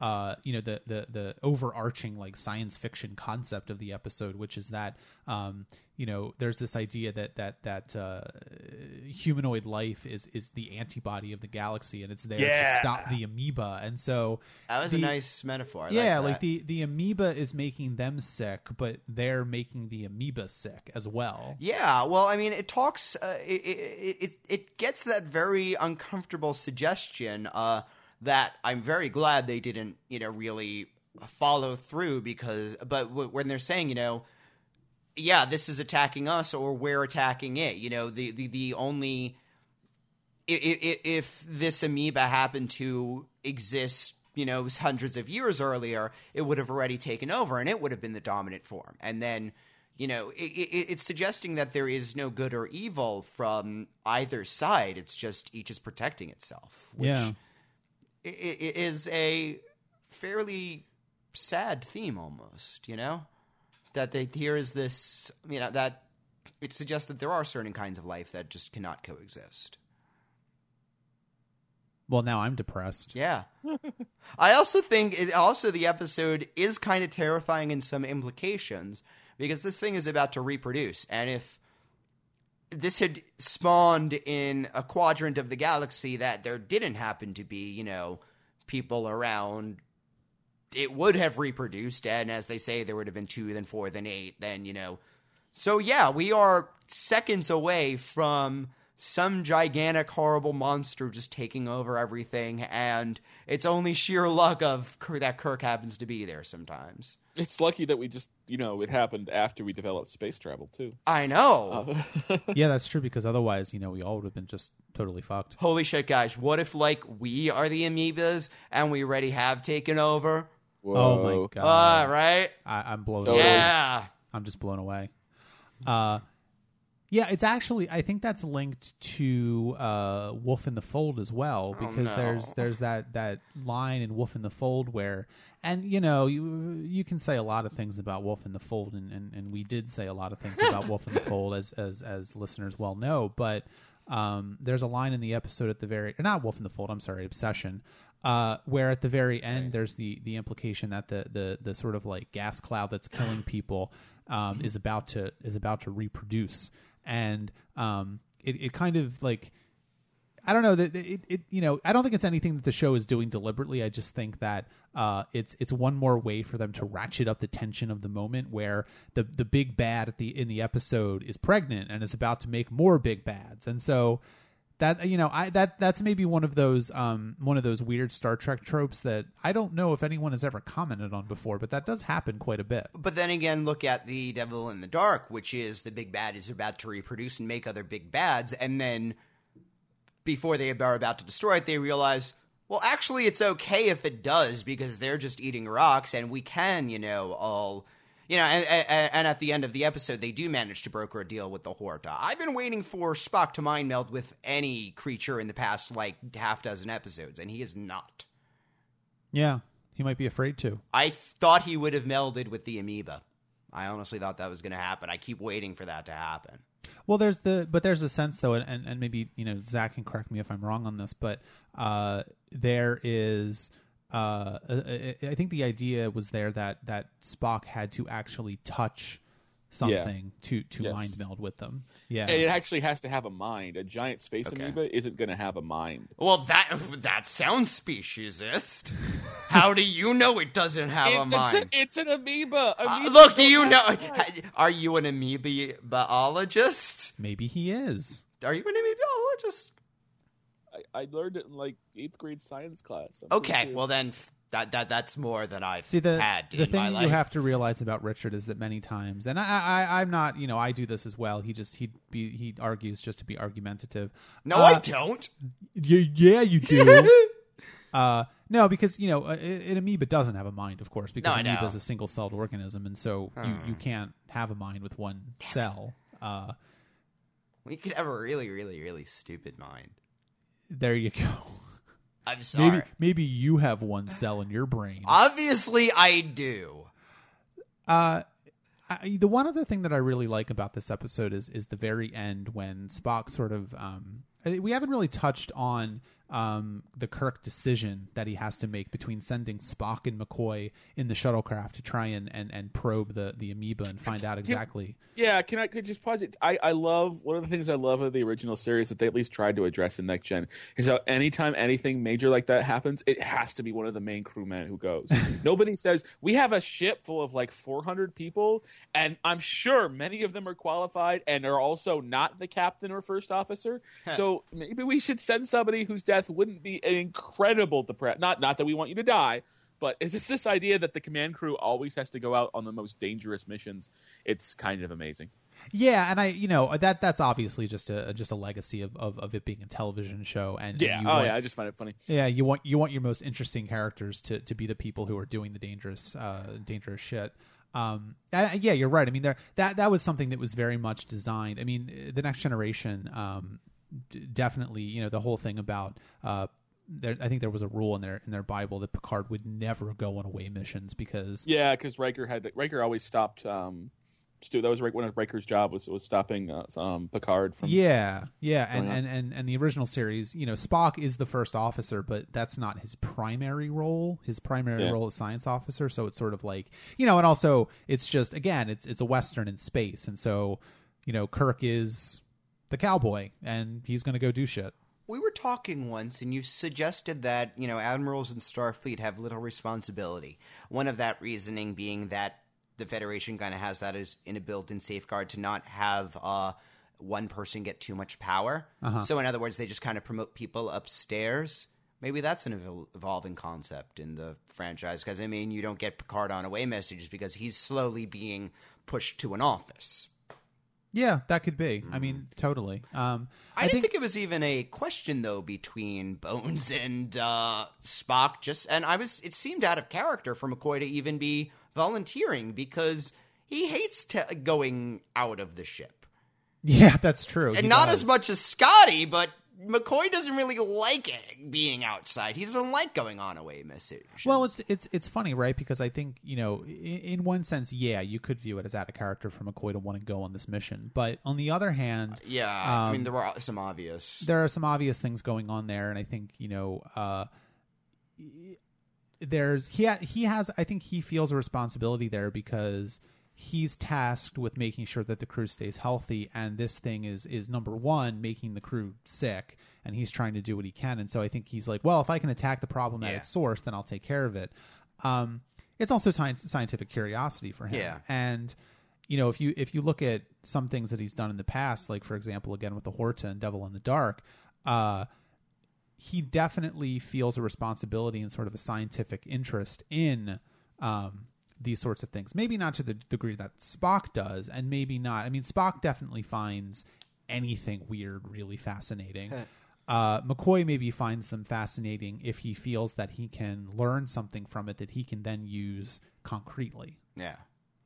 the overarching like science fiction concept of the episode, which is that there's this idea that humanoid life is the antibody of the galaxy, and it's there to stop the amoeba. And so that was a nice metaphor. Like the amoeba is making them sick, but they're making the amoeba sick as well. Yeah, well, I mean, it talks. It gets that very uncomfortable suggestion. That I'm very glad they didn't, really follow through but when they're saying, this is attacking us or we're attacking it, the only, if this amoeba happened to exist, hundreds of years earlier, it would have already taken over and it would have been the dominant form. And then, it's suggesting that there is no good or evil from either side. It's just each is protecting itself. Which, it is a fairly sad theme almost, that here is this, that it suggests that there are certain kinds of life that just cannot coexist. Well, now I'm depressed. Yeah. I also think the episode is kind of terrifying in some implications because this thing is about to reproduce. And if this had spawned in a quadrant of the galaxy that there didn't happen to be, people around, it would have reproduced. And as they say, there would have been 2, then 4, then 8, then, So, yeah, we are seconds away from some gigantic, horrible monster just taking over everything. And it's only sheer luck that Kirk happens to be there sometimes. It's lucky that we just, it happened after we developed space travel, too. I know. Yeah, that's true, because otherwise, we all would have been just totally fucked. Holy shit, guys. What if, we are the amoebas and we already have taken over? Whoa. Oh, my God. Right? I'm blown Totally. away. Yeah. I'm just blown away. Yeah, it's actually, I think that's linked to Wolf in the Fold as well, because there's that line in Wolf in the Fold where, and you can say a lot of things about Wolf in the Fold, and we did say a lot of things about Wolf in the Fold as listeners well know, but there's a line in the episode at the very, not Wolf in the Fold, I'm sorry, Obsession, where at the very end there's the implication that the sort of like gas cloud that's killing people is about to reproduce. And it kind of like, I don't know that I don't think it's anything that the show is doing deliberately. I just think that it's one more way for them to ratchet up the tension of the moment where the big bad in the episode is pregnant and is about to make more big bads, and so that that's maybe one of those weird Star Trek tropes that I don't know if anyone has ever commented on before, but that does happen quite a bit. But then again, look at The Devil in the Dark, which is the big bad is about to reproduce and make other big bads, and then before they are about to destroy it, they realize, well, actually, it's okay if it does because they're just eating rocks, and we can, and at the end of the episode, they do manage to broker a deal with the Horta. I've been waiting for Spock to mind meld with any creature in the past, like, half dozen episodes, and he is not. Yeah, he might be afraid to. I thought he would have melded with the amoeba. I honestly thought that was going to happen. I keep waiting for that to happen. Well, there's the sense though, and maybe Zach can correct me if I'm wrong on this, but there is I think the idea was there that Spock had to actually touch something to mind meld with them. Yeah, and it actually has to have a mind. A giant space amoeba isn't going to have a mind. Well, that sounds speciesist. How do you know it doesn't have a mind? It's an amoeba. Look, do you know? Are you an amoebiologist? Maybe he is. Are you an amoebiologist? I learned it in like 8th grade science class. Okay, well then that's more than I've had in my life. The thing you have to realize about Richard is that many times, and I'm not, I do this as well. He argues just to be argumentative. No, I don't. Yeah, you do. No, because an amoeba doesn't have a mind, of course, because an amoeba is a single-celled organism, and so you can't have a mind with one cell. We could have a really, really, really stupid mind. There you go. I'm sorry. Maybe you have one cell in your brain. Obviously, I do. The one other thing that I really like about this episode is the very end when Spock sort of we haven't really touched on the Kirk decision that he has to make between sending Spock and McCoy in the shuttlecraft to try and probe the amoeba and find out exactly. Yeah, could just pause it? I love, one of the things I love of the original series that they at least tried to address in Next Gen is how anytime anything major like that happens, it has to be one of the main crewmen who goes. Nobody says, we have a ship full of like 400 people, and I'm sure many of them are qualified and are also not the captain or first officer. So maybe we should send somebody whose death wouldn't be an incredible depress. Not that we want you to die, but it's just this idea that the command crew always has to go out on the most dangerous missions. It's kind of amazing. Yeah, and that's obviously just a legacy of it being a television show. And I just find it funny. Yeah, you want your most interesting characters to be the people who are doing the dangerous shit. Yeah, you're right. I mean, that was something that was very much designed. I mean, the Next Generation. Definitely, the whole thing about I think there was a rule in their Bible that Picard would never go on away missions because Riker always stopped. That was one of Riker's job was stopping Picard from. Yeah, and the original series, Spock is the first officer, but that's not his primary role. His primary role is science officer, so it's sort of like and also it's just again it's a Western in space, and so Kirk is the cowboy, and he's going to go do shit. We were talking once, and you suggested that, admirals in Starfleet have little responsibility. One of that reasoning being that the Federation kind of has that as in a built-in safeguard to not have one person get too much power. Uh-huh. So in other words, they just kind of promote people upstairs. Maybe that's an evolving concept in the franchise, because, you don't get Picard on away messages because he's slowly being pushed to an office. Yeah, that could be. Totally. I didn't think it was even a question though between Bones and Spock. It seemed out of character for McCoy to even be volunteering because he hates going out of the ship. Yeah, that's true. And not as much as Scotty, but McCoy doesn't really like being outside. He doesn't like going on away missions. Well, it's funny, right? Because I think, in one sense, yeah, you could view it as out of character for McCoy to want to go on this mission. But on the other hand, there are some obvious. There are some obvious things going on there, and I think he feels a responsibility there because he's tasked with making sure that the crew stays healthy, and this thing is number one, making the crew sick, and he's trying to do what he can. And so I think he's like, well, if I can attack the problem at its source, then I'll take care of it. It's also scientific curiosity for him. Yeah. And if you look at some things that he's done in the past, like for example, again with the Horta and Devil in the Dark, he definitely feels a responsibility and sort of a scientific interest in these sorts of things. Maybe not to the degree that Spock does, and maybe not. I mean, Spock definitely finds anything weird really fascinating. McCoy maybe finds them fascinating if he feels that he can learn something from it that he can then use concretely. Yeah.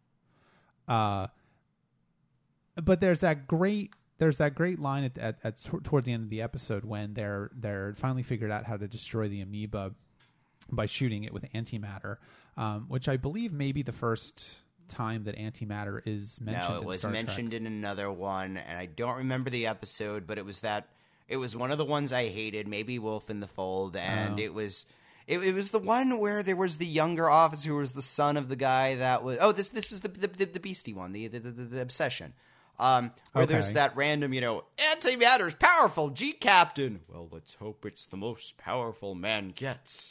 But there's that great line towards the end of the episode when they're finally figured out how to destroy the amoeba by shooting it with antimatter, which I believe may be the first time that antimatter is mentioned. No, it was Star mentioned Trek. in another one, and I don't remember the episode, but it was one of the ones I hated, maybe Wolf in the Fold, and it was the one where there was the younger officer who was the son of the guy that was this was the beastie one, the obsession. Where there's that random, antimatter's powerful, G Captain. Well, let's hope it's the most powerful man gets.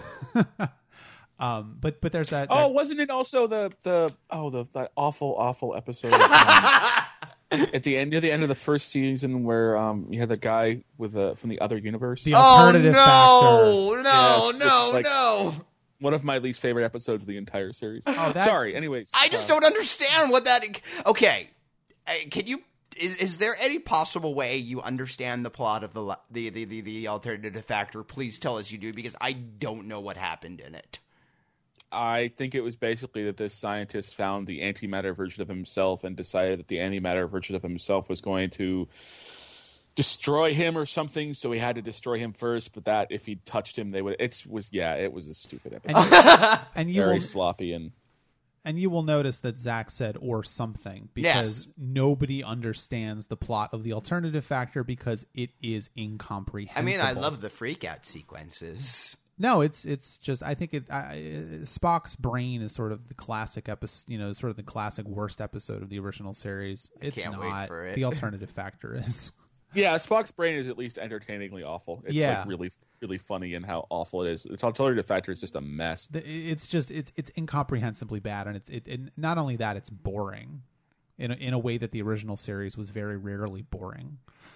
But there's that. Wasn't it also that awful episode at the end of the first season where you had the guy with from the other universe? The alternative factor. No. One of my least favorite episodes of the entire series. Sorry. Anyways, I just don't understand what that. Okay. Can you? Is there any possible way you understand the plot of the alternative factor? Please tell us you do, because I don't know what happened in it. I think it was basically that this scientist found the antimatter version of himself and decided that the antimatter version of himself was going to destroy him or something. So he had to destroy him first, but that if he touched him, they would. It was a stupid episode and very sloppy And you will notice that Zach said "or something" because nobody understands the plot of the alternative factor because it is incomprehensible. I mean, I love the freak out sequences. No, it's just I think Spock's brain is sort of the classic episode, sort of the classic worst episode of the original series. It's can't not. wait for it. The alternative factor is. Yeah, Spock's brain is at least entertainingly awful. It's like really, really funny in how awful it is. The alternative factor is just a mess. It's incomprehensibly bad, and it not only that, it's boring, in a way that the original series was very rarely boring.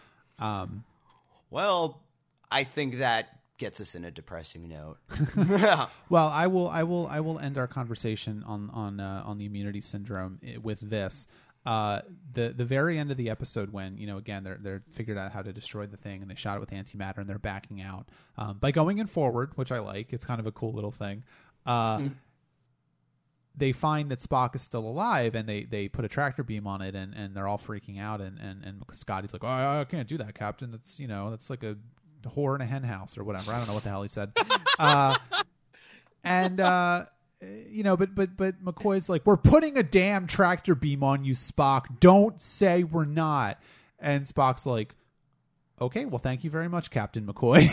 Well, I think that gets us in a depressing note. Well, I will end our conversation on the immunity syndrome with this. The very end of the episode when, again, they're figured out how to destroy the thing and they shot it with antimatter and they're backing out, by going in forward, which I like. It's kind of a cool little thing. They find that Spock is still alive and they put a tractor beam on it and they're all freaking out and Scotty's like, oh, I can't do that, Captain. That's, that's like a whore in a hen house or whatever. I don't know what the hell he said. But McCoy's like, we're putting a damn tractor beam on you, Spock. Don't say we're not. And Spock's like, okay, well, thank you very much, Captain McCoy.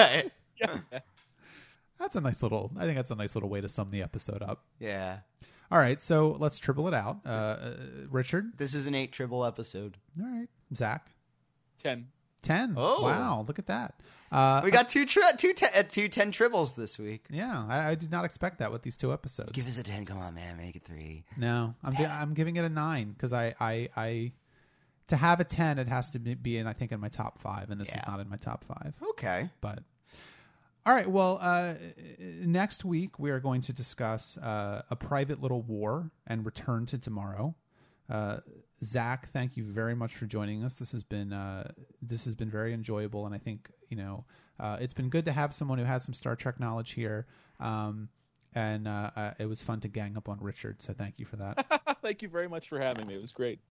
That's a nice little way to sum the episode up. Yeah. All right, so let's triple it out. Richard? This is an 8 triple episode. All right. Zach? 10. 10. Oh. Wow, look at that. We got two 10 triples this week. Yeah, I did not expect that with these 2 episodes. Give us a 10. Come on, man. Make it 3. No, I'm giving it a 9 because I to have a 10, it has to be in my top 5, and this is not in my top 5. Okay. But all right, well, next week we are going to discuss A Private Little War and Return to Tomorrow. Zach, thank you very much for joining us. This has been very enjoyable, and I think it's been good to have someone who has some Star Trek knowledge here. And it was fun to gang up on Richard, so thank you for that. Thank you very much for having me. It was great.